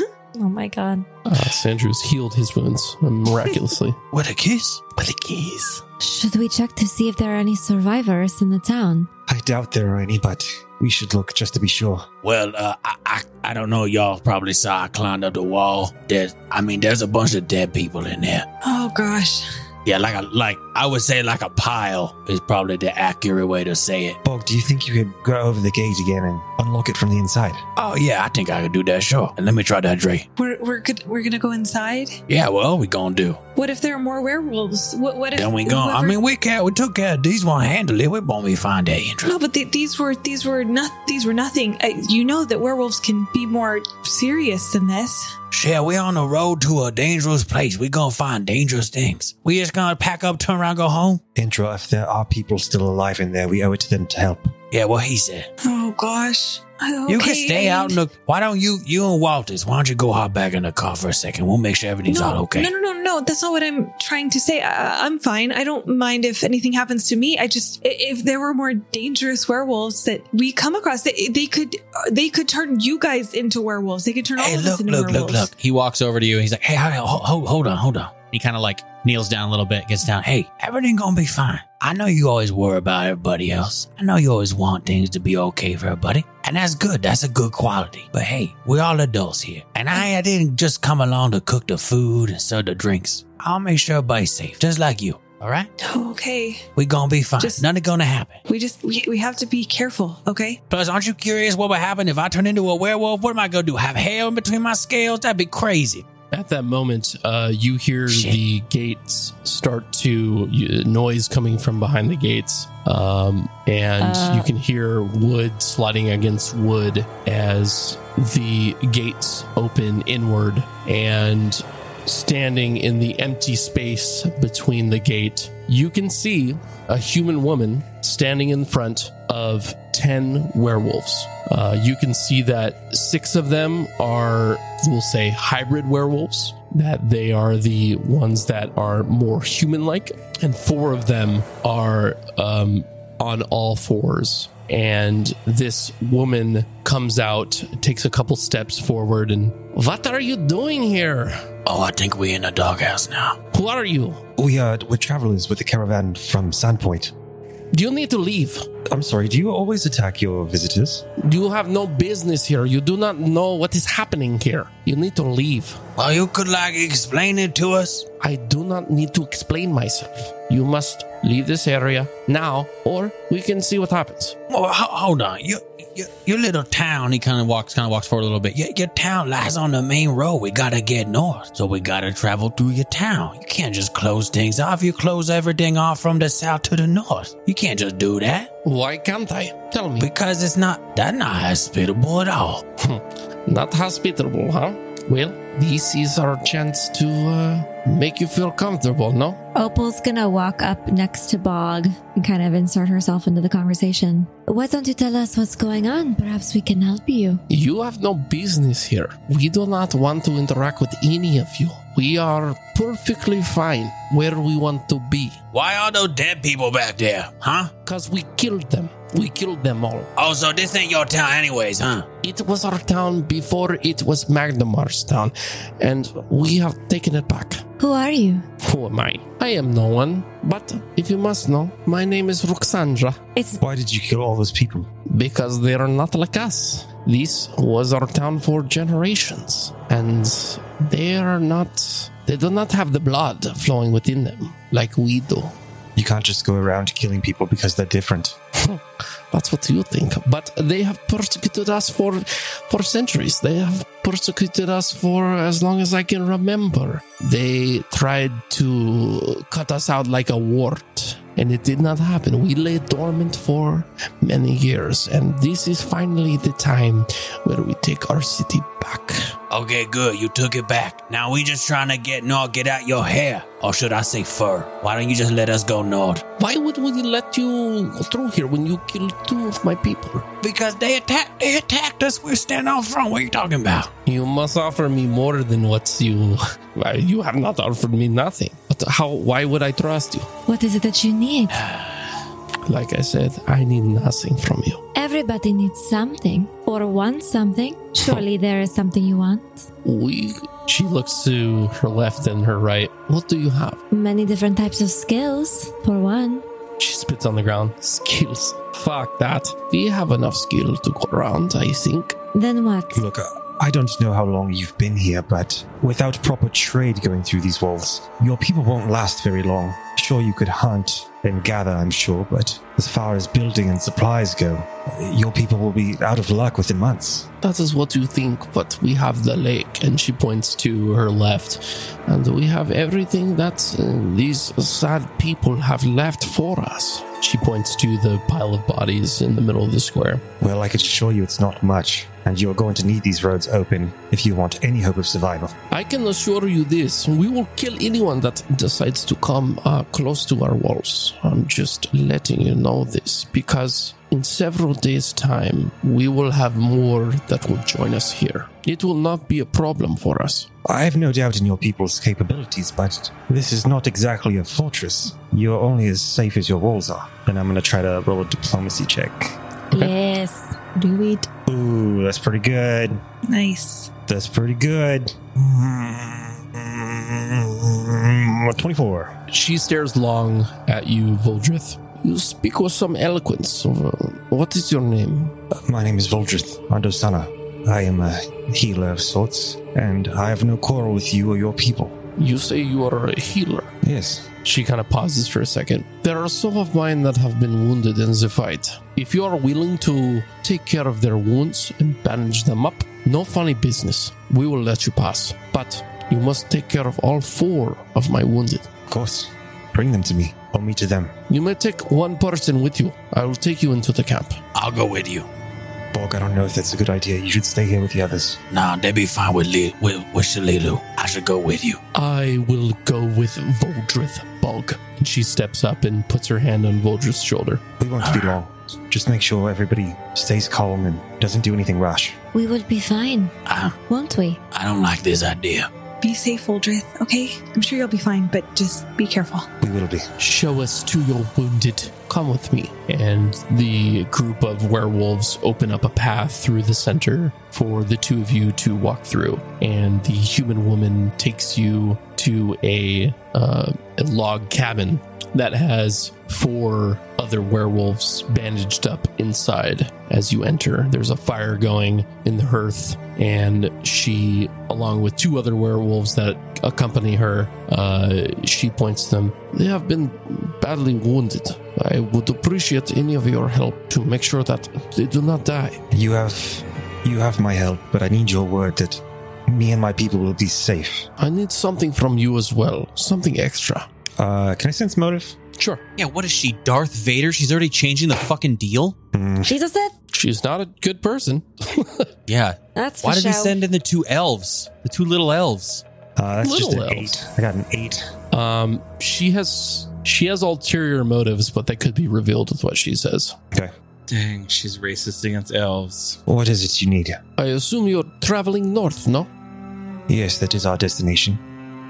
Oh my God. Uh, Sandrew's healed his wounds miraculously. with a kiss. With a kiss. Should we check to see if there are any survivors in the town? I doubt there are any, but we should look just to be sure. Well, uh, I, I I don't know. Y'all probably saw I climbed up the wall. There's, I mean, there's a bunch of dead people in there. Oh gosh. Yeah, like a like I would say like a pile is probably the accurate way to say it. Bog, do you think you could go over the gate again and unlock it from the inside? Oh yeah, I think I could do that. Sure. And let me try that, Dre. We're we're good. We're gonna go inside. Yeah, well, we gonna do. What if there are more werewolves? What what if Then we gonna. I whoever- mean, we can't. We took care of these. Won't handle it. We won't be fine there, Andrew. No, but the, these were these were not these were nothing. Uh, you know that werewolves can be more serious than this. Shit, we on the road to a dangerous place. We gonna find dangerous things. We just gonna pack up, turn around, go home. Intro, if there are people still alive in there, we owe it to them to help. Yeah, what he said. Oh gosh. Uh, You can okay, stay I out in mean- the. Why don't you, you and Walters? Why don't you go hop back in the car for a second? We'll make sure everything's no, all okay. No, no, no, no. That's not what I'm trying to say. I, I'm fine. I don't mind if anything happens to me. I just, i- if there were more dangerous werewolves that we come across, they, they could, uh, they could turn you guys into werewolves. They could turn all Hey, of us look, into look, werewolves. look, look. He walks over to you and he's like, Hey, hey, hold, hold, hold on, hold on. he kind of like kneels down a little bit, gets down. Hey, everything gonna be fine. I know you always worry about everybody else. I know you always want things to be okay for everybody. And that's good. That's a good quality. But hey, we're all adults here. And I, I didn't just come along to cook the food and serve the drinks. I'll make sure everybody's safe, just like you. All right? Okay. We gonna be fine. Just- Nothing gonna happen. We just, we, we have to be careful. Okay. Plus, aren't you curious what would happen if I turn into a werewolf? What am I gonna do? Have hair in between my scales? That'd be crazy. At that moment, uh, you hear Shit. the gates start to you, noise coming from behind the gates, um, and Uh. you can hear wood sliding against wood as the gates open inward. And standing in the empty space between the gate, you can see a human woman standing in front of ten werewolves. Uh, you can see that six of them are, we'll say, hybrid werewolves, that they are the ones that are more human-like, and four of them are um, on all fours. And this woman comes out, takes a couple steps forward, and, "What are you doing here? Oh, I think we're in a doghouse now. Who are you? We are we're travelers with the caravan from Sandpoint. Do you need to leave? I'm sorry, do you always attack your visitors? You have no business here. You do not know what is happening here. You need to leave." Well, you could like explain it to us. I do not need to explain myself. You must leave this area now, or we can see what happens. Well, ho- hold on. You, you, your little town. he kind of walks, kind of walks forward a little bit. Your, your town lies on the main road. We gotta get north, so we gotta travel through your town. You can't just close things off. You close everything off from the south to the north. You can't just do that Why can't I? Tell me. because it's not that's not hospitable at all. Not hospitable, huh? Well, this is our chance to uh, make you feel comfortable, no? Opal's gonna walk up next to Bog and kind of insert herself into the conversation. Why don't you tell us what's going on? Perhaps we can help you. You have no business here. We do not want to interact with any of you. We are perfectly fine where we want to be. Why are those dead people back there, huh? Because we killed them. We killed them all. Oh, so this ain't your town anyways, huh? It was our town before it was Magdamar's town, and we have taken it back. Who are you? Who am I? I am no one, but if you must know, my name is Roxandra, It's Why did you kill all those people? because they are not like us. This was our town for generations, and they are not, they do not have the blood flowing within them like we do. You can't just go around killing people because they're different. That's what you think. But they have persecuted us for for centuries. They have persecuted us for as long as I can remember. They tried to cut us out like a wart, and it did not happen. We lay dormant for many years, and this is finally the time where we take our city back. Okay, good. You took it back. Now we just trying to get Nord, get out your hair. Or should I say fur? Why don't you just let us go, Nord? Why would we let you through here when you killed two of my people? Because they attacked, they attacked us. We're standing out front. What are you talking about? You must offer me more than what you... Well, you have not offered me nothing. But how? Why would I trust you? what is it that you need? Like I said, I need nothing from you. Everybody needs something or wants something. Surely there is something you want. We... She looks to her left and her right. What do you have? Many different types of skills, for one. She spits on the ground. Skills. Fuck that. We have enough skill to go around, I think. Then what? Look, uh, I don't know how long you've been here, but without proper trade going through these walls, your people won't last very long. Sure, you could hunt and gather, I'm sure, but as far as building and supplies go, your people will be out of luck within months. That is what you think, but we have the lake. And she points to her left. And we have everything that uh, these sad people have left for us. She points to the pile of bodies in the middle of the square. Well, I can assure you it's not much, and you're going to need these roads open if you want any hope of survival. I can assure you this. We will kill anyone that decides to come uh, close to our walls. I'm just letting you know this, because in several days' time, we will have more that will join us here. It will not be a problem for us. I have no doubt in your people's capabilities, but this is not exactly a fortress. You're only as safe as your walls are. And I'm going to try to roll a diplomacy check. Yes. Do it. Ooh, that's pretty good. Nice. That's pretty good. twenty-four. She stares long at you, Voldrith. You speak with some eloquence. Uh, What is your name? Uh, my name is Voldrith Andosana. I am a healer of sorts, and I have no quarrel with you or your people. You say you are a healer. Yes. She kind of pauses for a second. There are some of mine that have been wounded in the fight. If you are willing to take care of their wounds and bandage them up, no funny business. We will let you pass. But you must take care of all four of my wounded. Of course. Bring them to me. Or me to them. You may take one person with you. I will take you into the camp. I'll go with you. Bog, I don't know if that's a good idea. You should stay here with the others. Nah, they'd be fine with Lee, with, with Shalilu. I should go with you. I will go with Voldrith Bog. And she steps up and puts her hand on Voldrith's shoulder. We won't be long. Just make sure everybody stays calm and doesn't do anything rash. We will be fine, I, won't we? I don't like this idea. Be safe, Voldrith, okay? I'm sure you'll be fine, but just be careful. We will be. Show us to your wounded. Come with me. And the group of werewolves open up a path through the center for the two of you to walk through. And the human woman takes you to a, uh, a log cabin that has four other werewolves bandaged up inside. As you enter, there's a fire going in the hearth, and she, along with two other werewolves that accompany her, uh, she points to them. They have been badly wounded. I would appreciate any of your help to make sure that they do not die. You have... You have my help, but I need your word that me and my people will be safe. I need something from you as well. Something extra. Uh, can I sense motive? Sure. Yeah, what is she, Darth Vader? She's already changing the fucking deal? She's a Sith. She's not a good person. Yeah. That's for Why did he show. send in the two elves? The two little elves? Uh, that's Little just an elves. eight. I got an eight. Um, she has she has ulterior motives, but that could be revealed with what she says. Okay. Dang, she's racist against elves. What is it you need? I assume you're traveling north, no? Yes, that is our destination.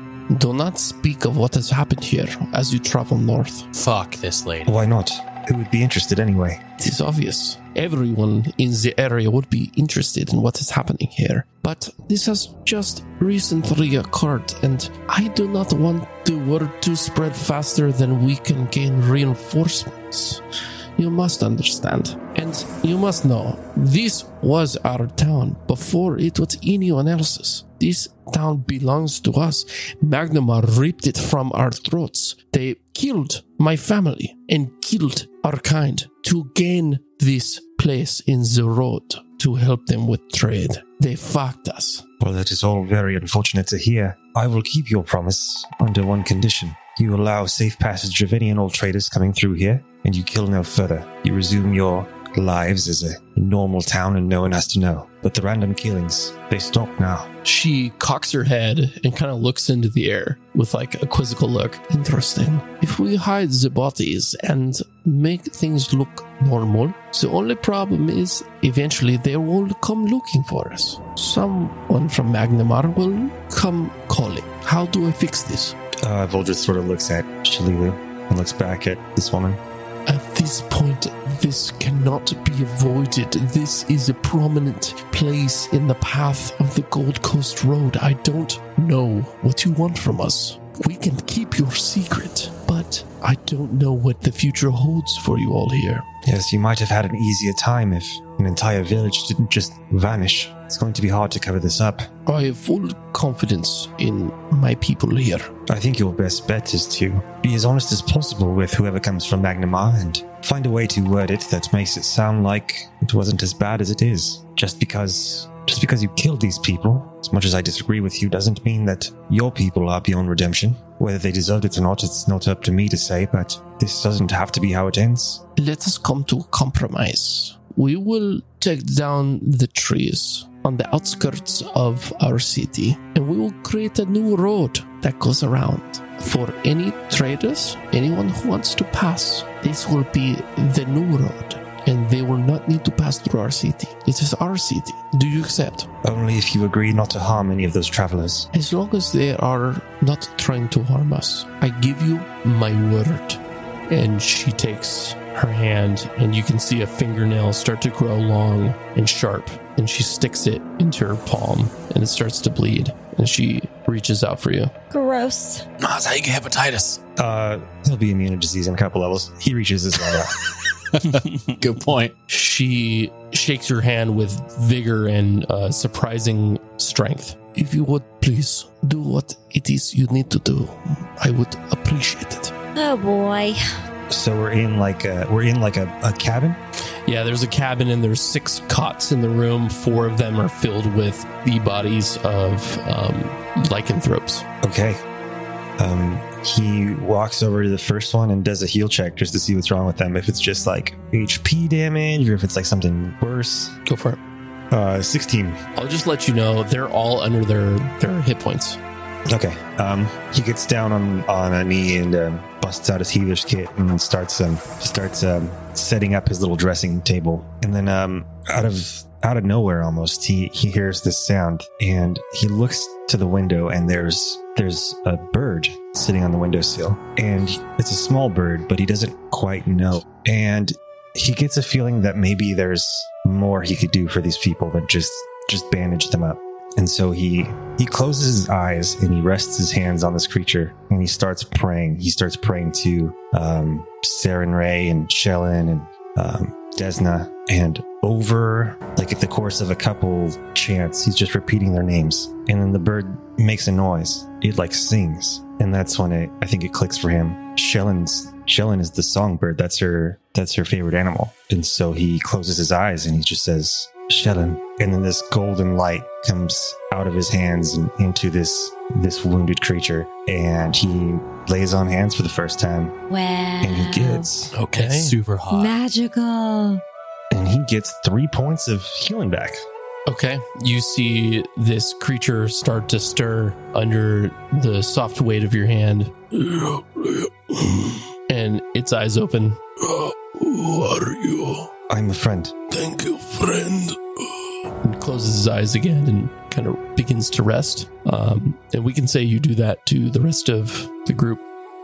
Do not speak of what has happened here as you travel north. Fuck this lady. Why not? Who would be interested anyway? It is obvious. Everyone in the area would be interested in what is happening here. But this has just recently occurred, and I do not want the word to spread faster than we can gain reinforcements. You must understand. And you must know, this was our town before it was anyone else's. This town belongs to us. Magnamar ripped it from our throats. They killed my family and killed our kind to gain this place in the road to help them with trade. They fucked us. Well, that is all very unfortunate to hear. I will keep your promise under one condition. You allow safe passage of any and all traders coming through here, and you kill no further. You resume your lives as a normal town and no one has to know. But the random killings, they stop now. She cocks her head and kind of looks into the air with like a quizzical look. Interesting. If we hide the bodies and make things look normal, the only problem is eventually they will come looking for us. Someone from Magnamar will come calling. How do I fix this? Uh, Voldrith sort of looks at Shalilu and looks back at this woman. At this point, this cannot be avoided. This is a prominent place in the path of the Gold Coast Road. I don't know what you want from us. We can keep your secret, but I don't know what the future holds for you all here. Yes, you might have had an easier time if an entire village didn't just vanish. It's going to be hard to cover this up. I have full confidence in my people here. I think your best bet is to be as honest as possible with whoever comes from Magnamar and find a way to word it that makes it sound like it wasn't as bad as it is. Just because... Just because you killed these people, as much as I disagree with you, doesn't mean that your people are beyond redemption. Whether they deserved it or not, it's not up to me to say, but this doesn't have to be how it ends. Let us come to a compromise. We will take down the trees on the outskirts of our city, and we will create a new road that goes around. For any traders, anyone who wants to pass, this will be the new road. And they will not need to pass through our city. It is our city. Do you accept? Only if you agree not to harm any of those travelers. As long as they are not trying to harm us, I give you my word. And she takes her hand, and you can see a fingernail start to grow long and sharp. And she sticks it into her palm, and it starts to bleed. And she reaches out for you. Gross. No, that's how you get hepatitis. Uh, he'll be immune to disease in a couple levels. He reaches his hand out. Good point. She shakes your hand with vigor and uh, surprising strength. If you would please do what it is you need to do, I would appreciate it. Oh boy. So we're in like a we're in like a, a cabin. Yeah, there's a cabin and there's six cots in the room. Four of them are filled with the bodies of um, lycanthropes. Okay. Um, he walks over to the first one and does a heal check just to see what's wrong with them. If it's just like H P damage or if it's like something worse. Go for it. Uh, sixteen. I'll just let you know they're all under their, their hit points. Okay. Um, he gets down on, on a knee and um, busts out his healer's kit and starts um starts um setting up his little dressing table. And then um out of out of nowhere almost he he hears this sound and he looks to the window and there's there's a bird sitting on the windowsill and it's a small bird but he doesn't quite know. And he gets a feeling that maybe there's more he could do for these people than just just bandage them up. And so he he closes his eyes and he rests his hands on this creature and he starts praying. He starts praying to um, Saren Ray and Shellen and um, Desna. And over like at the course of a couple chants, he's just repeating their names. And then the bird makes a noise. It like sings. And that's when it, I think it clicks for him. Shellen's Shellen is the songbird. That's her. That's her favorite animal. And so he closes his eyes and he just says, Shellen. And then this golden light comes out of his hands and into this this wounded creature. And he lays on hands for the first time. Wow. And he gets Okay. It's super hot. Magical. and he gets three points of healing back. Okay. You see this creature start to stir under the soft weight of your hand. And its eyes open. Who are you? I'm a friend. Thank you, friend. And closes his eyes again and kind of begins to rest. Um, and we can say you do that to the rest of the group.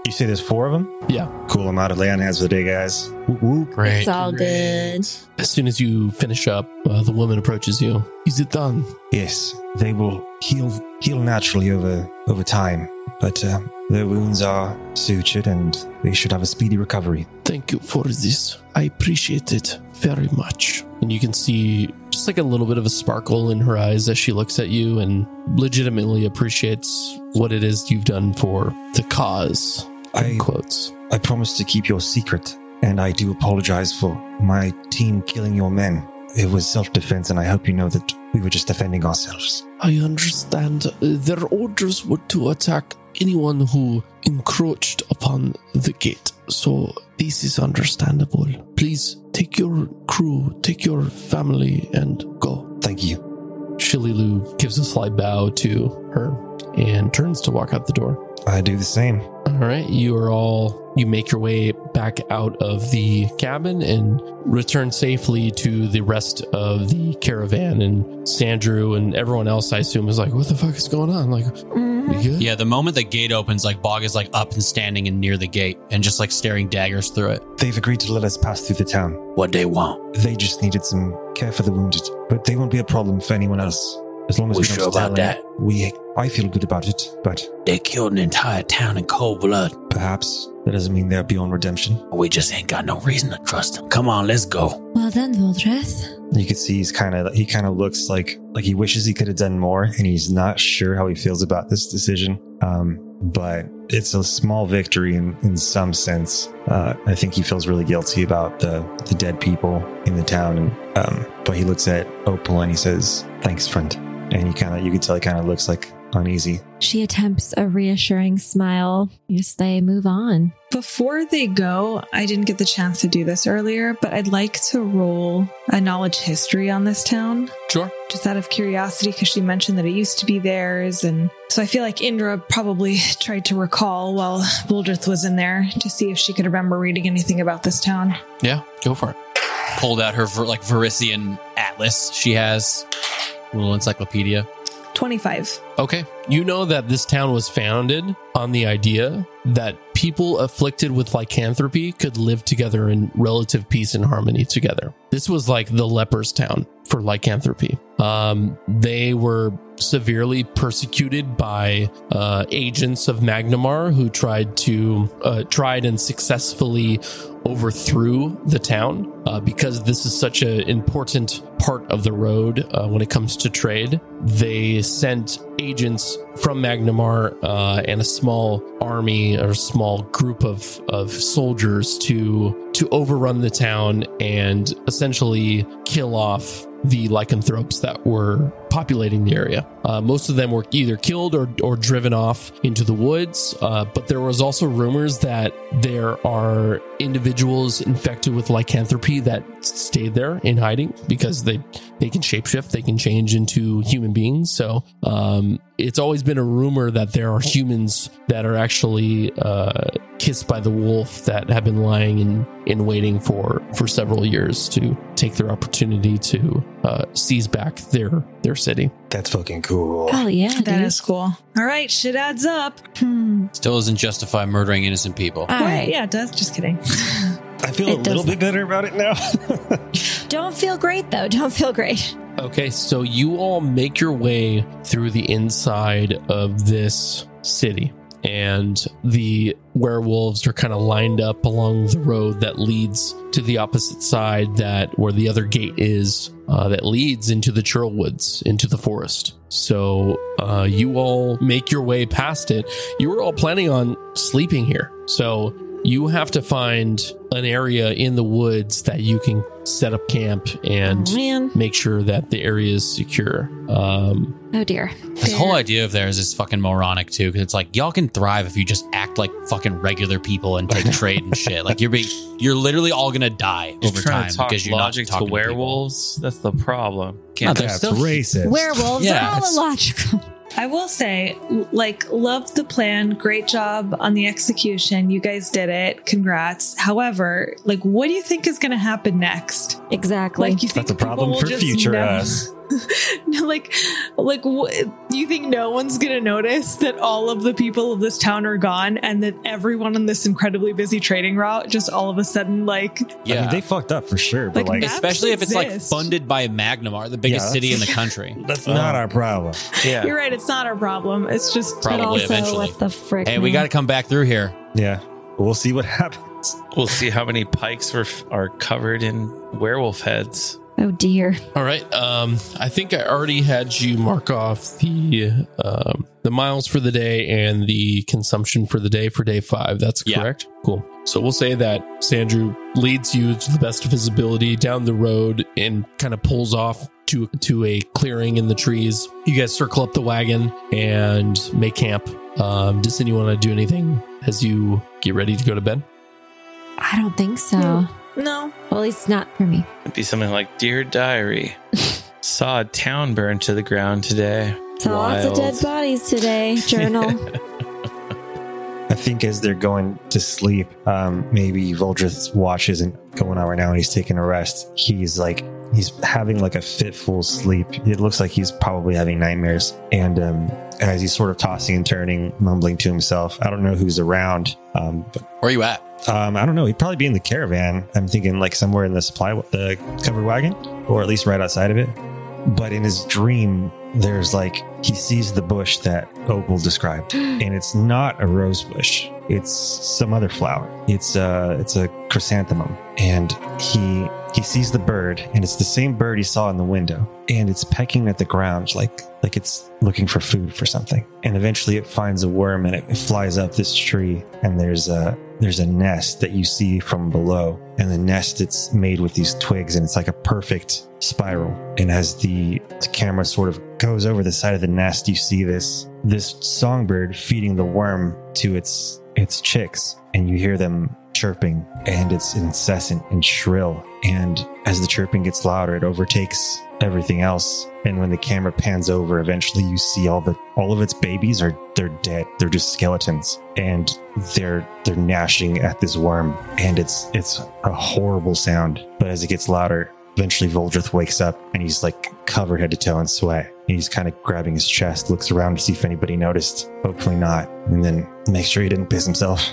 You say there's four of them? Yeah. Cool. I'm out of lay on hands for the day, guys. Whoop, whoop. Great. It's all good. As soon as you finish up, uh, the woman approaches you. Is it done? Yes, they will heal heal naturally over over time, but uh, their wounds are sutured and they should have a speedy recovery. Thank you for this. I appreciate it very much. And you can see just like a little bit of a sparkle in her eyes as she looks at you and legitimately appreciates what it is you've done for the cause. I Quotes. I promise to keep your secret, and I do apologize for my team killing your men. It was self-defense, and I hope you know that we were just defending ourselves. I understand. Uh, Their orders were to attack anyone who encroached upon the gate. So this is understandable. Please take your crew, take your family, and go. Thank you. Shililu gives a slight bow to her and turns to walk out the door. I do the same. All right, you are all, you make your way back out of the cabin and return safely to the rest of the caravan. And Sandrew and everyone else, I assume, is like, what the fuck is going on? Like, we good? Yeah, the moment the gate opens, like Bog is like up and standing and near the gate and just like staring daggers through it. They've agreed to let us pass through the town. What they want? They just needed some care for the wounded, but they won't be a problem for anyone else. As long as We we, sure don't tell about that? anyone. We, I feel good about it, but They killed an entire town in cold blood. perhaps that doesn't mean they're beyond redemption. We just ain't got no reason to trust them. Come on, let's go. Well done, Voldreth. You can see he's kind of he kind of looks like like he wishes he could have done more, and he's not sure how he feels about this decision. Um, but it's a small victory in, in some sense. Uh, I think he feels really guilty about the the dead people in the town, and um, but he looks at Opal and he says, "Thanks, friend." And he kind of you can tell he kind of looks like uneasy. She attempts a reassuring smile. Yes, they move on. Before they go, I didn't get the chance to do this earlier, but I'd like to roll a knowledge history on this town. Sure. Just out of curiosity, because she mentioned that it used to be theirs. And so I feel like Indra probably tried to recall while Voldreth was in there to see if she could remember reading anything about this town. Yeah, go for it. Pulled out her ver- like Verisian atlas she has, a little encyclopedia. twenty-five. Okay. You know that this town was founded on the idea that people afflicted with lycanthropy could live together in relative peace and harmony together. This was like the leper's town for lycanthropy. Um, they were severely persecuted by uh, agents of Magnamar who tried to uh, tried and successfully overthrew the town uh, because this is such an important part of the road uh, when it comes to trade. They sent agents from Magnamar uh, and a small army or small group of, of soldiers to to overrun the town and essentially kill off the lycanthropes that were populating the area. Uh, most of them were either killed or, or driven off into the woods, uh, but there was also rumors that there are individuals infected with lycanthropy that stayed there in hiding because they, they can shapeshift, they can change into human beings. So um, it's always been a rumor that there are humans that are actually uh, kissed by the wolf that have been lying in, in waiting for, for several years to take their opportunity to uh, seize back their their city. That's fucking cool. Oh, yeah. That dude. is cool. All right, shit adds up. Hmm. Still doesn't justify murdering innocent people. All right. Yeah, it does. Just kidding. I feel It a little does- bit better about it now. Don't feel great, though. Don't feel great. Okay, so you all make your way through the inside of this city, and the werewolves are kind of lined up along the road that leads to the opposite side, that where the other gate is, uh, that leads into the Churlwoods, into the forest. So uh, you all make your way past it. You were all planning on sleeping here, so you have to find an area in the woods that you can set up camp and Oh, man. make sure that the area is secure. Um, Oh, dear. This whole idea of theirs is fucking moronic too, because it's like y'all can thrive if you just act like fucking regular people and take trade and shit. Like you're being, you're literally all gonna die You're over trying time to talk because you're not logic talking to to people. werewolves. That's the problem. No, Can't they're That's still- racist. Werewolves Yeah, are all it's- illogical. I will say, like, loved the plan. Great job on the execution. You guys did it. Congrats. However, like, what do you think is going to happen next? Exactly. Like, you think That's a problem people will for just future never- us. like, like, wh- you think no one's gonna notice that all of the people of this town are gone, and that everyone on this incredibly busy trading route just all of a sudden, like, Yeah. I mean, they fucked up for sure, but Like, like, maps Especially if it's like exist. funded by Magnamar, the biggest Yeah, city in the that's- country. that's not our problem. Yeah. you're right, it's not our problem. It's just But Probably also, eventually. what the frick? Hey, we man? got to come back through here. Yeah, we'll see what happens. We'll see how many pikes were are covered in werewolf heads. Oh dear. All right. Um, I think I already had you mark off the um, the miles for the day and the consumption for the day for day five. That's Yeah. correct. Cool. So we'll say that Sandrew leads you to the best of his ability down the road and kind of pulls off to to a clearing in the trees. You guys circle up the wagon and make camp. Um, does anyone want to do anything as you get ready to go to bed? I don't think so. no. Well, at least not for me. It'd be something like, "Dear Diary, saw a town burn to the ground today. So lots of dead bodies today. Journal. I think as they're going to sleep, um, maybe Voldrith's watch isn't going on right now and he's taking a rest. He's like, he's having like a fitful sleep. It looks like he's probably having nightmares. And um, as he's sort of tossing and turning, mumbling to himself, I don't know who's around, um, but Where are you at? um, I don't know. He'd probably be in the caravan. I'm thinking like somewhere in the supply, the covered wagon, or at least right outside of it. But in his dream, there's like, he sees the bush that Opal described, and it's not a rose bush. It's some other flower. It's a, it's a chrysanthemum. And he, he sees the bird, and it's the same bird he saw in the window, and it's pecking at the ground like, like it's looking for food for something. And eventually it finds a worm and it, it flies up this tree, and there's a, there's a nest that you see from below, and the nest, it's made with these twigs, and it's like a perfect spiral. And as the, the camera sort of goes over the side of the nest, you see this this songbird feeding the worm to its its chicks, and you hear them chirping, and it's incessant and shrill. And as the chirping gets louder, it overtakes everything else. And when the camera pans over, eventually you see all the all of its babies are they're dead. They're just skeletons, and they're they're gnashing at this worm, and it's it's a horrible sound. But as it gets louder, eventually Voldrith wakes up, and he's like covered head to toe in sweat. And he's kind of grabbing his chest, looks around to see if anybody noticed. Hopefully not. And then make sure he didn't piss himself.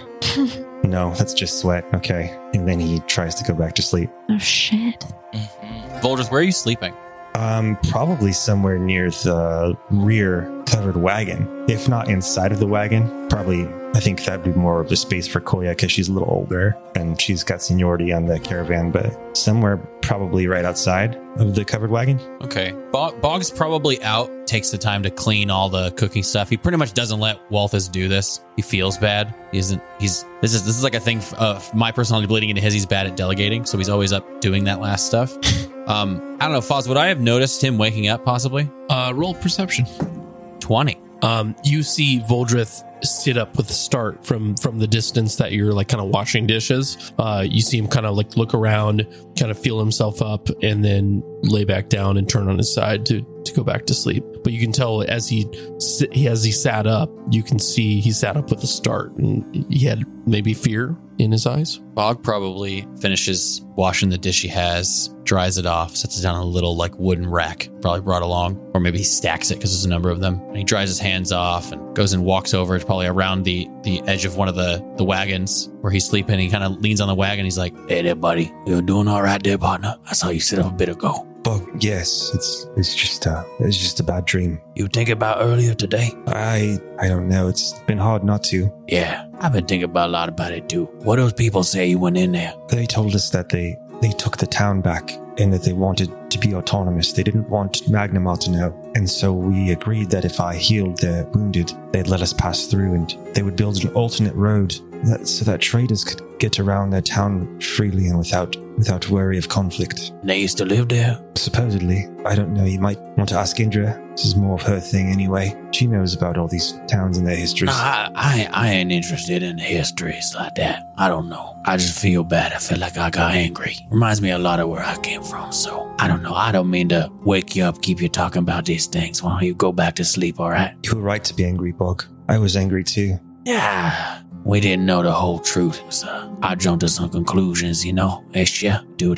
No, that's just sweat. Okay. And then he tries to go back to sleep. Oh shit. Voldrith, where are you sleeping? Um, probably somewhere near the rear covered wagon. If not inside of the wagon, probably, I think that'd be more of the space for Koya because she's a little older and she's got seniority on the caravan, but somewhere probably right outside of the covered wagon. Okay. Bog, Bog's probably out, takes the time to clean all the cooking stuff. He pretty much doesn't let Walthus do this. He feels bad. He isn't, he's, this is, this is like a thing, uh, my personality bleeding into his. He's bad at delegating, so he's always up doing that last stuff. Um, I don't know, Foz, would I have noticed him waking up possibly? Uh, roll perception. twenty. Um, you see Voldrith sit up with a start from from the distance that you're like kind of washing dishes. Uh, you see him kind of like look around, kind of feel himself up, and then lay back down and turn on his side to to go back to sleep. But you can tell as he he as he sat up, you can see he sat up with a start, and he had maybe fear in his eyes. Bog probably finishes washing the dish he has, dries it off, sets it down on a little like wooden rack, probably brought along, or maybe he stacks it because there's a number of them. And he dries his hands off and goes and walks over to probably around the the edge of one of the the wagons where he's sleeping. He kind of leans on the wagon. He's like, Hey there, buddy. You doing all right there, partner? I saw you sit up a bit ago. But yes, it's it's just uh it's just a bad dream. You thinking about earlier today? I I don't know. It's been hard not to. Yeah, I've been thinking about a lot about it too. What those people say you went in there? They told us that they they took the town back and that they wanted to be autonomous. They didn't want Magnamar to know. And so we agreed that if I healed their wounded, they'd let us pass through, and they would build an alternate road that, so that traders could get around their town freely and without without worry of conflict. And they used to live there? Supposedly. I don't know. You might want to ask Indra. This is more of her thing anyway. She knows about all these towns and their histories. Nah, I, I, I ain't interested in the histories like that. I don't know. I just feel bad. I feel like I got angry. Reminds me a lot of where I came from, so I don't know. I don't mean to wake you up, keep you talking about these things. Why don't you go back to sleep, all right? You were right to be angry, Bog. I was angry too. Yeah. We didn't know the whole truth, so I jumped to some conclusions, you know. It's you do that.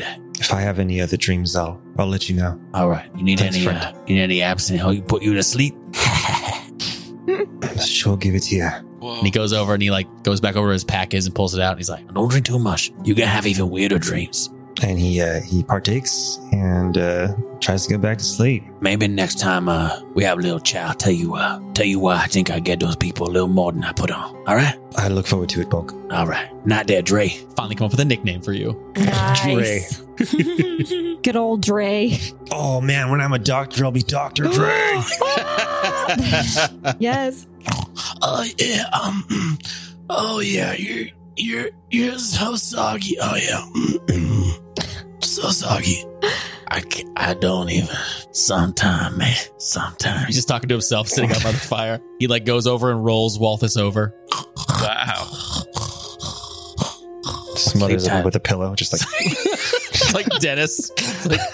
If I have any other dreams, I'll I'll let you know. All right. You need Thanks, any? friend. Uh, you need any absinthe? Help you put you to sleep? Sure, give it to you. And he goes over and he like goes back over to his package and pulls it out. And he's like, Don't drink too much. You're gonna have even weirder dreams. And he uh, he partakes and uh, tries to go back to sleep. Maybe next time uh, we have a little chat, I'll tell you, uh, tell you why I think I get those people a little more than I put on. All right? I look forward to it, Bulk. All right. Not there, Dre. finally come up with a nickname for you. Nice. Good old Dre. Oh man, when I'm a doctor, I'll be Doctor Dre. Yes. Oh yeah, um, oh yeah, you're you're you're so soggy. Oh yeah, so soggy. I can't, I don't even. Sometime, man. Sometimes. He's just talking to himself, sitting out by the fire. He like goes over and rolls Walthus over. Wow. Smothers Sleep him tight. with a pillow, just like It's like Dennis. It's like,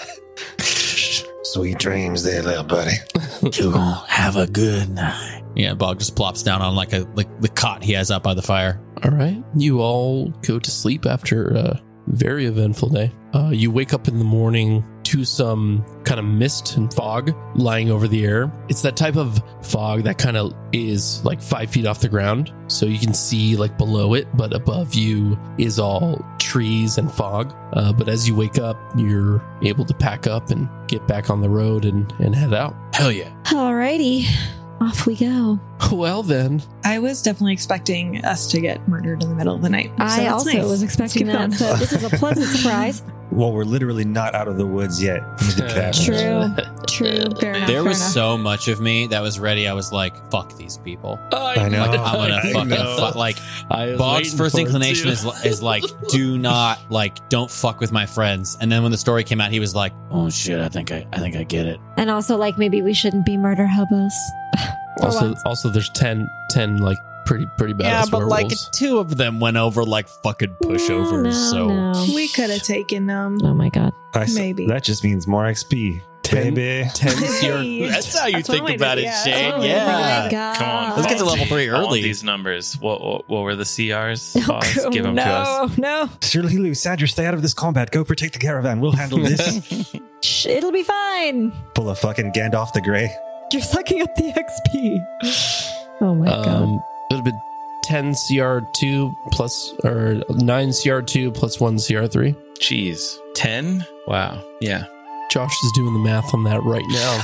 sweet dreams, there, little buddy. You're gonna have a good night. yeah, Bog just plops down on like a like the cot he has out by the fire. All right. You all go to sleep after a very eventful day. Uh, you wake up in the morning to some kind of mist and fog lying over the air. It's that type of fog that kind of is like five feet off the ground. So you can see like below it, but above you is all trees and fog. Uh, but as you wake up, you're able to pack up and get back on the road and, and head out. Hell yeah. Alrighty. Off we go. Well, then. I was definitely expecting us to get murdered in the middle of the night. So I that's also nice. was expecting Let's that. keep So this is a pleasant surprise. Well, we're literally not out of the woods yet. Into the cabin. True. True. Fair enough. There fair was enough. so much of me that was ready. I was like, fuck these people. I know. Like, I'm gonna I fucking know. fu- like I was Bog's waiting first for it, inclination too. is is like, do not like, don't fuck with my friends. And then when the story came out, he was like, Oh shit! I think I, I think I get it. And also, like, maybe we shouldn't be murder hobos. Also, once. also, there's ten, ten like pretty, pretty badass yeah, but like werewolves. two of them went over like fucking pushovers. No, so no. We could have taken them. Oh my god. I s- Maybe. That just means more X P. Ten- Baby. ten C R. Hey. that's how you That's think one way about to- it, yeah, Shane. that's one way to Yeah. think about it. Come on. Let's get to level three I want early. these numbers. What, what what were the C Rs? Oh, Boss, God, give them to us. no, no. Shirley Lou, Sandra, stay out of this combat. Go protect the caravan. We'll handle this. Shh, it'll be fine. Pull a fucking Gandalf the Grey. You're sucking up the X P. Oh my god. Um, it would have been ten C R two plus, or nine C R two plus one C R three. Jeez. ten? Wow. Yeah. Josh is doing the math on that right now.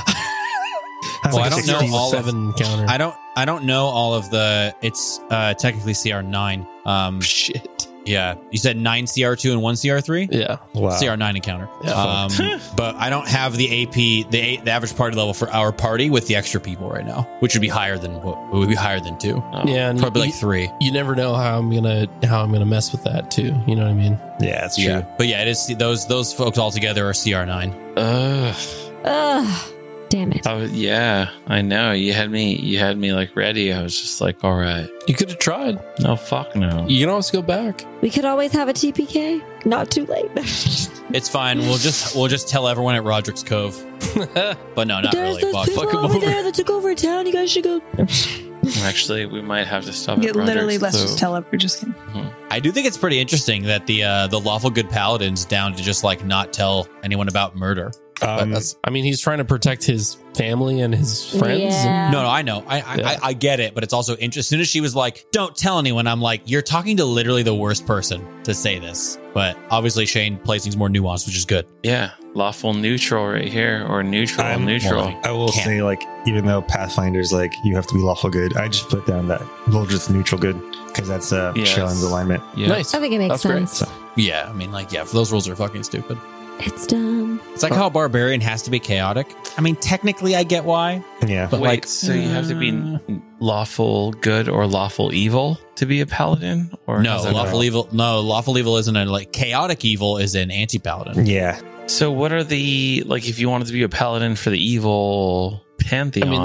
Well, I don't know sixteen. all of- Seven counter. I don't I don't know all of the. It's uh, technically C R nine. Um, Shit. yeah, you said nine C R two and one C R three. Yeah. Wow. C R nine encounter. Yeah. Um, but I don't have the A P, the, a, the average party level for our party with the extra people right now, which would be higher than what would be higher than two. Oh. Yeah, and Probably you, like three. you never know how I'm gonna how I'm gonna mess with that too. You know what I mean? Yeah, that's true. Yeah, but yeah, it is those those folks all together are C R nine. Ugh. Ugh. Damn it. I was, yeah, I know. You had me. You had me like ready. I was just like, all right. You could have tried. No, fuck no. You can always go back. We could always have a T P K. Not too late. It's fine. We'll just we'll just tell everyone at Roderick's Cove. But no, not There's really. those Bog. people Fuck 'em over over. there that took over town. You guys should go. Actually, we might have to stop. Yeah, at literally, Roderick's let's Cove. just tell it. We're just kidding. I do think it's pretty interesting that the uh, the lawful good paladin's down to just like not tell anyone about murder. But Um, that's- I mean, he's trying to protect his family and his friends. Yeah. No, no, I know. I I, Yeah. I I get it, but it's also interesting. As soon as she was like, "Don't tell anyone," I'm like, "You're talking to literally the worst person to say this." But obviously, Shane plays things more nuanced, which is good. Yeah, lawful neutral right here, or neutral I'm neutral. more I will Can't. say, like, even though Pathfinder's like, you have to be lawful good, I just put down that Voldrith's neutral good because that's uh, Yes. Shailen's alignment. Yeah. Nice. I think it makes That's great. sense. Yeah, I mean, like, yeah, those rules are fucking stupid. It's dumb. It's like how a barbarian has to be chaotic. I mean, technically, I get why, Yeah. but Wait, like, so you have to be uh, lawful good or lawful evil to be a paladin, or no, how's that lawful go? evil. No, lawful evil isn't a like chaotic evil is an anti-paladin. Yeah. So what are the like? If you wanted to be a paladin for the evil pantheon, I mean, that's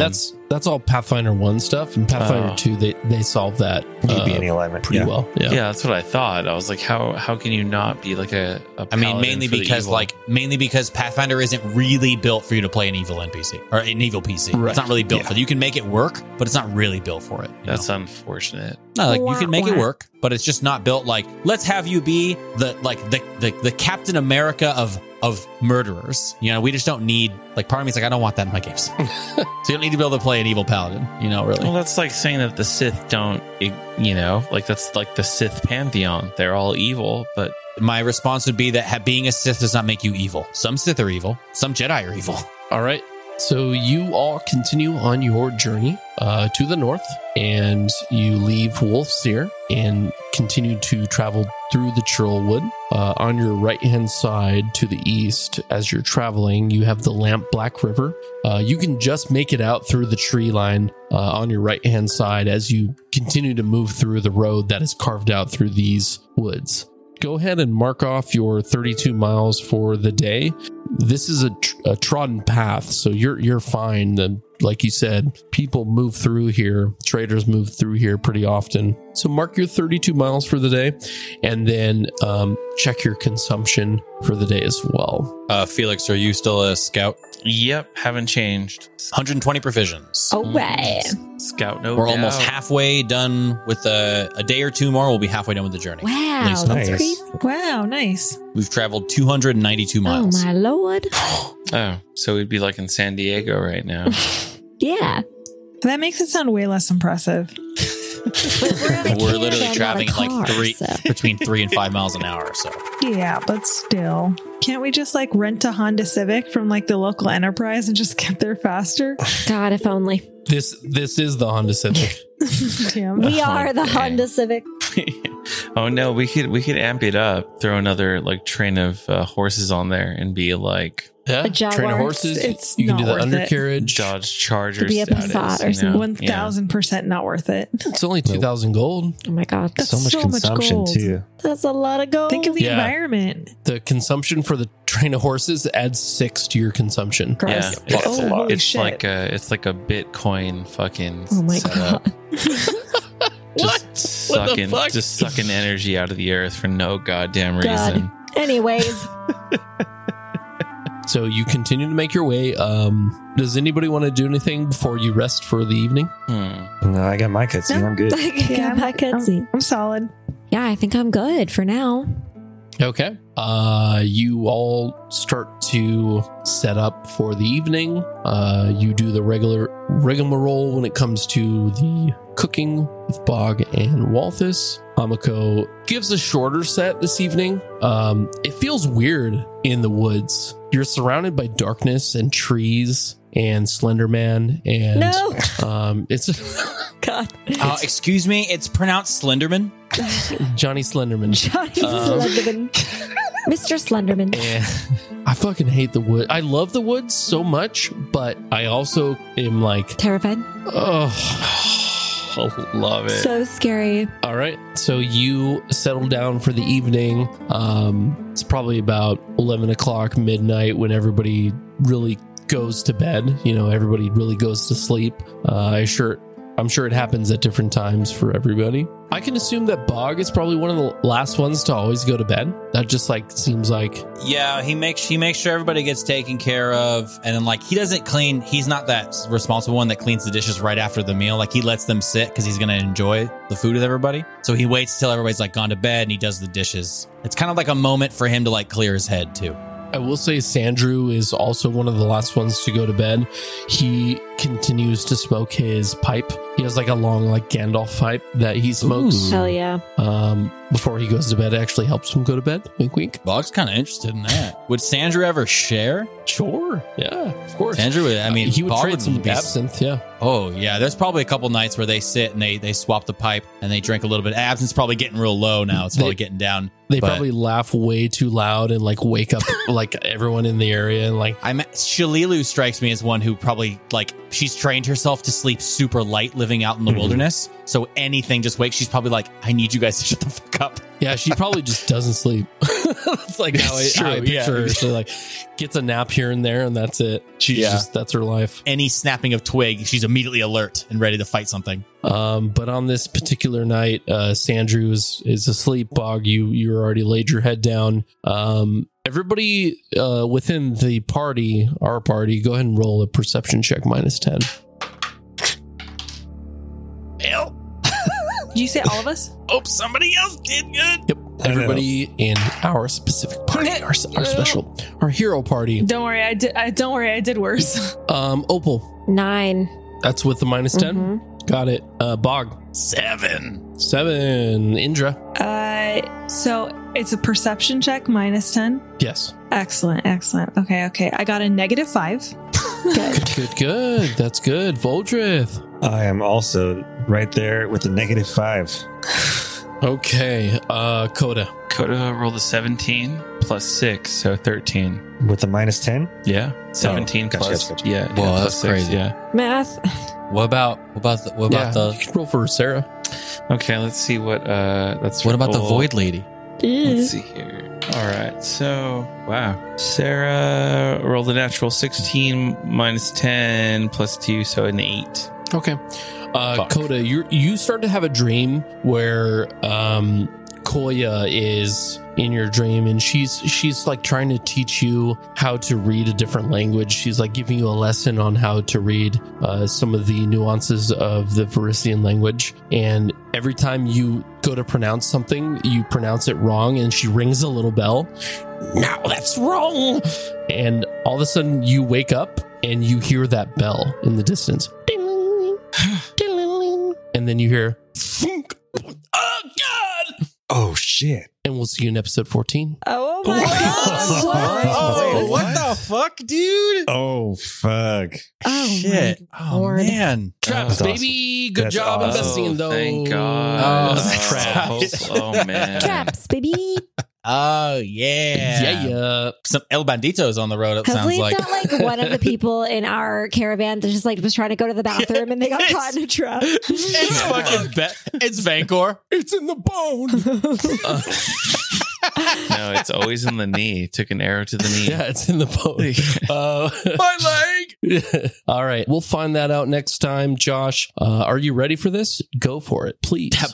that's all Pathfinder one stuff, and Pathfinder Oh. two they they solve that You'd be uh, in the alignment. pretty yeah. well. Yeah. Yeah, that's what I thought. I was like, how how can you not be like a, a I mean, paladin mainly for the because evil? like mainly because Pathfinder isn't really built for you to play an evil N P C or an evil P C. Right. It's not really built Yeah. for you. can make it work, but it's not really built for it. you That's know? unfortunate. No, like you can make it Wah, wah. work, but it's just not built like let's have you be the like the the, the Captain America of of murderers. You know, we just don't need like part of me's like I don't want that in my games. So you don't need to be able to play an evil paladin, you know, really. Well, that's like saying that the Sith don't, you know, like that's like the Sith pantheon. They're all evil, but My response would be that ha- being a Sith does not make you evil. Some Sith are evil, some Jedi are evil. All right. So you all continue on your journey uh, to the north, and you leave Wolfseer and continue to travel through the Churlwood. Uh, on your right-hand side to the east, as you're traveling, you have the Lamp Black River. Uh, you can just make it out through the tree line uh, on your right-hand side as you continue to move through the road that is carved out through these woods. Go ahead and mark off your thirty-two miles for the day. This is a, tr- a trodden path, so you're you're fine. The, like you said, people move through here. Traders move through here pretty often. So mark your thirty-two miles for the day, and then um, check your consumption for the day as well. Uh, Felix, are you still a scout? yep, haven't changed. one hundred twenty provisions. All right. Scout, no We're doubt. almost halfway done with a, a day or two more. We'll be halfway done with the journey. Wow, Nice. that's Nice. crazy. Wow, nice. We've traveled two hundred ninety-two miles. Oh my lord. Oh, so we'd be like in San Diego right now. Yeah. That makes it sound way less impressive. We're, We're literally traveling at like three, between three and five miles an hour. So Yeah, but still. Can't we just like rent a Honda Civic from like the local enterprise and just get there faster? God, if only. This this is the Honda Civic. Damn. We are the Okay. Honda Civic. Oh no, we could we could amp it up, throw another like train of uh, horses on there, and be like Yeah, A Jaguar. train of horses. It's you can do not the worth it. undercarriage. Dodge Charger be a status. Passat or you know? something. One thousand percent not worth it. It's only two thousand gold. Oh my God. That's So much so much consumption gold. too. That's a lot of gold. Think of the Yeah. environment. The consumption for the train of horses adds six to your consumption. Gross. Yeah, Yeah, that's a Oh, lot. holy it's shit. like a it's like a Bitcoin fucking. Oh my setup. God. What? Just What the sucking, fuck? just sucking energy out of the earth for no goddamn God. reason. Anyways, So you continue to make your way. Um, does anybody want to do anything before you rest for the evening? Hmm. No, I got my cutscene. I'm good. I Yeah, got my cutscene. I'm solid. Yeah, I think I'm good for now. Okay. Uh, you all start to set up for the evening. Uh, you do the regular rigmarole when it comes to the cooking with Bog and Walthus. Amako gives a shorter set this evening. Um, it feels weird in the woods. You're surrounded by darkness and trees and Slenderman, and No. um, it's God. Uh, excuse me, it's pronounced Slenderman. Johnny Slenderman. Johnny Um, Slenderman. Mister Slenderman. And I fucking hate the wood. I love the woods so much, but I also am like, Terrified. oh, Love it. So scary. all right. So you settle down for the evening. Um, it's probably about eleven o'clock, midnight, when everybody really goes to bed. You know, everybody really goes to sleep. Uh, I sure, I'm sure it happens at different times for everybody. I can assume that Bog is probably one of the last ones to always go to bed. That just like seems like Yeah, he makes he makes sure everybody gets taken care of, and then like he doesn't clean. He's not that responsible one that cleans the dishes right after the meal. Like he lets them sit because he's gonna enjoy the food with everybody. So he waits till everybody's like gone to bed and he does the dishes. It's kind of like a moment for him to like clear his head too. I will say Sandrew is also one of the last ones to go to bed. He continues to smoke his pipe. He has like a long, like Gandalf pipe that he smokes Hell yeah. um, before he goes to bed. It actually helps him go to bed. Wink, wink. Bog's kind of interested in that. Would Sandra ever share? Sure. Yeah, of course. Sandra would. I mean, he would Bog trade some be- absinthe. Yeah. Oh yeah, there's probably a couple nights where they sit and they they swap the pipe and they drink a little bit. Absinthe's probably getting real low now. It's probably They- getting down. They But- probably laugh way too loud and like wake up like everyone in the area and like, I'm Shalilu strikes me as one who probably like she's trained herself to sleep super light living out in the Mhm. wilderness. So anything just wakes. She's probably like, I need you guys to shut the fuck up. yeah, she probably just doesn't sleep. That's like how I, It's how I true, picture yeah. her. She like gets a nap here and there, and that's it. She's Yeah. just that's her life. Any snapping of twig, she's immediately alert and ready to fight something. Um, but on this particular night, uh, Sandrew is, is asleep. Bog, you you already laid your head down. Um, everybody uh, within the party, our party, go ahead and roll a perception check minus ten. Hell. Did you say all of us? Oh, somebody else did good. Yep, everybody in our specific party, our, our special, our hero party. Don't worry, I did. I, don't worry, I did worse. Um, Opal, Nine. that's with the minus ten. Mhm. Got it. Uh, Bog, Seven. seven. Indra, Uh, so it's a perception check minus ten. yes. Excellent, excellent. Okay, okay. I got a negative five. Good. Good, good, good. That's good. Voldrith. I am also right there with a negative five. Okay. Uh, Coda. Coda rolled a seventeen plus six, so thirteen. With a minus ten? Yeah, seventeen gotcha, plus. gotcha, gotcha. Yeah, Whoa, yeah, that's plus six, crazy. Yeah. Math. What about what about the, what Yeah, about the you can roll for Sarah. Okay, let's see what. Uh, that's what about the roll. void lady? Let's see here. All right, so wow, Sarah rolled a natural sixteen minus ten plus two, so an eight. Okay. Uh, Fuck. Coda, you you start to have a dream where um, Koya is in your dream, and she's she's like trying to teach you how to read a different language. She's like giving you a lesson on how to read uh, some of the nuances of the Varisian language. And every time you go to pronounce something, you pronounce it wrong, and she rings a little bell. Now that's wrong. And all of a sudden, you wake up and you hear that bell in the distance. And then you hear, thunk. Oh God! Oh, shit. And we'll see you in episode fourteen. Oh my Oh, god! Oh, Wait, what what? the fuck, dude? Oh, fuck. Oh Shit. my Oh Lord. man. Traps, That's baby. Good That's job awesome. investing in those. Thank God. Oh, traps. Oh man. Traps, baby. Oh yeah. Yeah, yeah. Some El Bandito's on the road, it Hopefully sounds like. it's not like one of the people in our caravan that just like was trying to go to the bathroom and they got caught in a trap. It's fucking be- it's Vancor. It's in the bone. No, it's always in the knee. Took an arrow to the knee. Yeah, it's in the bone. Uh, My leg. all right. We'll find that out next time. Josh, uh, are you ready for this? Go for it, please. All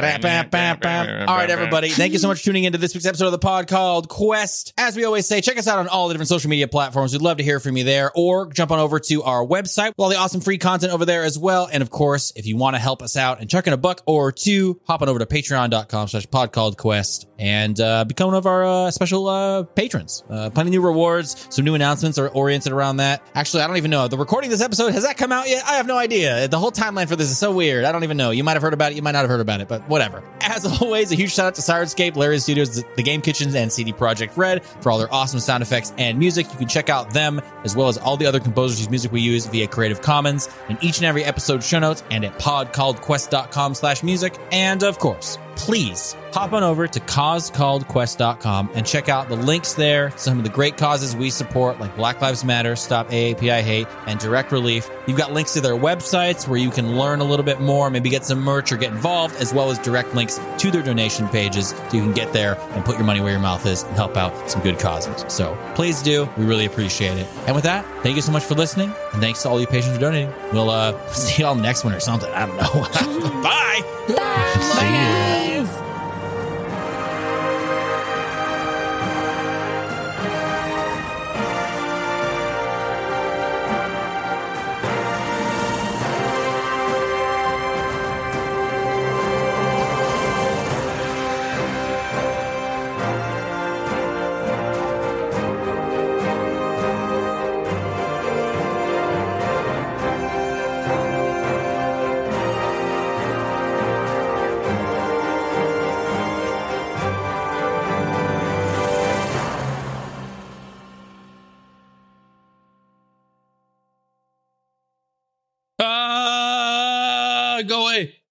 right, everybody. Thank you so much for tuning into this week's episode of the pod called Quest. As we always say, check us out on all the different social media platforms. We'd love to hear from you there, or jump on over to our website with all the awesome free content over there as well. And of course, if you want to help us out and chuck in a buck or two, hop on over to patreon.com slash pod called Quest and uh, become one of our uh, special uh, patrons. Uh, plenty of new rewards. Some new announcements are oriented around that. Actually, I don't even know. The recording of this episode, has that come out yet? I have no idea. The whole timeline for this is so weird. I don't even know. You might have heard about it. You might not have heard about it, but whatever. As always, a huge shout out to Sirenscape, Larian Studios, The Game Kitchens, and C D Projekt Red for all their awesome sound effects and music. You can check out them as well as all the other composers whose music we use via Creative Commons in each and every episode show notes and at podcalledquest.com slash music. And of course, please hop on over to cause called quest dot com and check out the links there to some of the great causes we support, like Black Lives Matter, Stop A A P I Hate, and Direct Relief. You've got links to their websites where you can learn a little bit more, maybe get some merch or get involved, as well as direct links to their donation pages so you can get there and put your money where your mouth is and help out some good causes. So please do. We really appreciate it. And with that, thank you so much for listening, and thanks to all you patrons for donating. We'll uh, see y'all next one or something. I don't know. Bye. Bye. Ah, go away.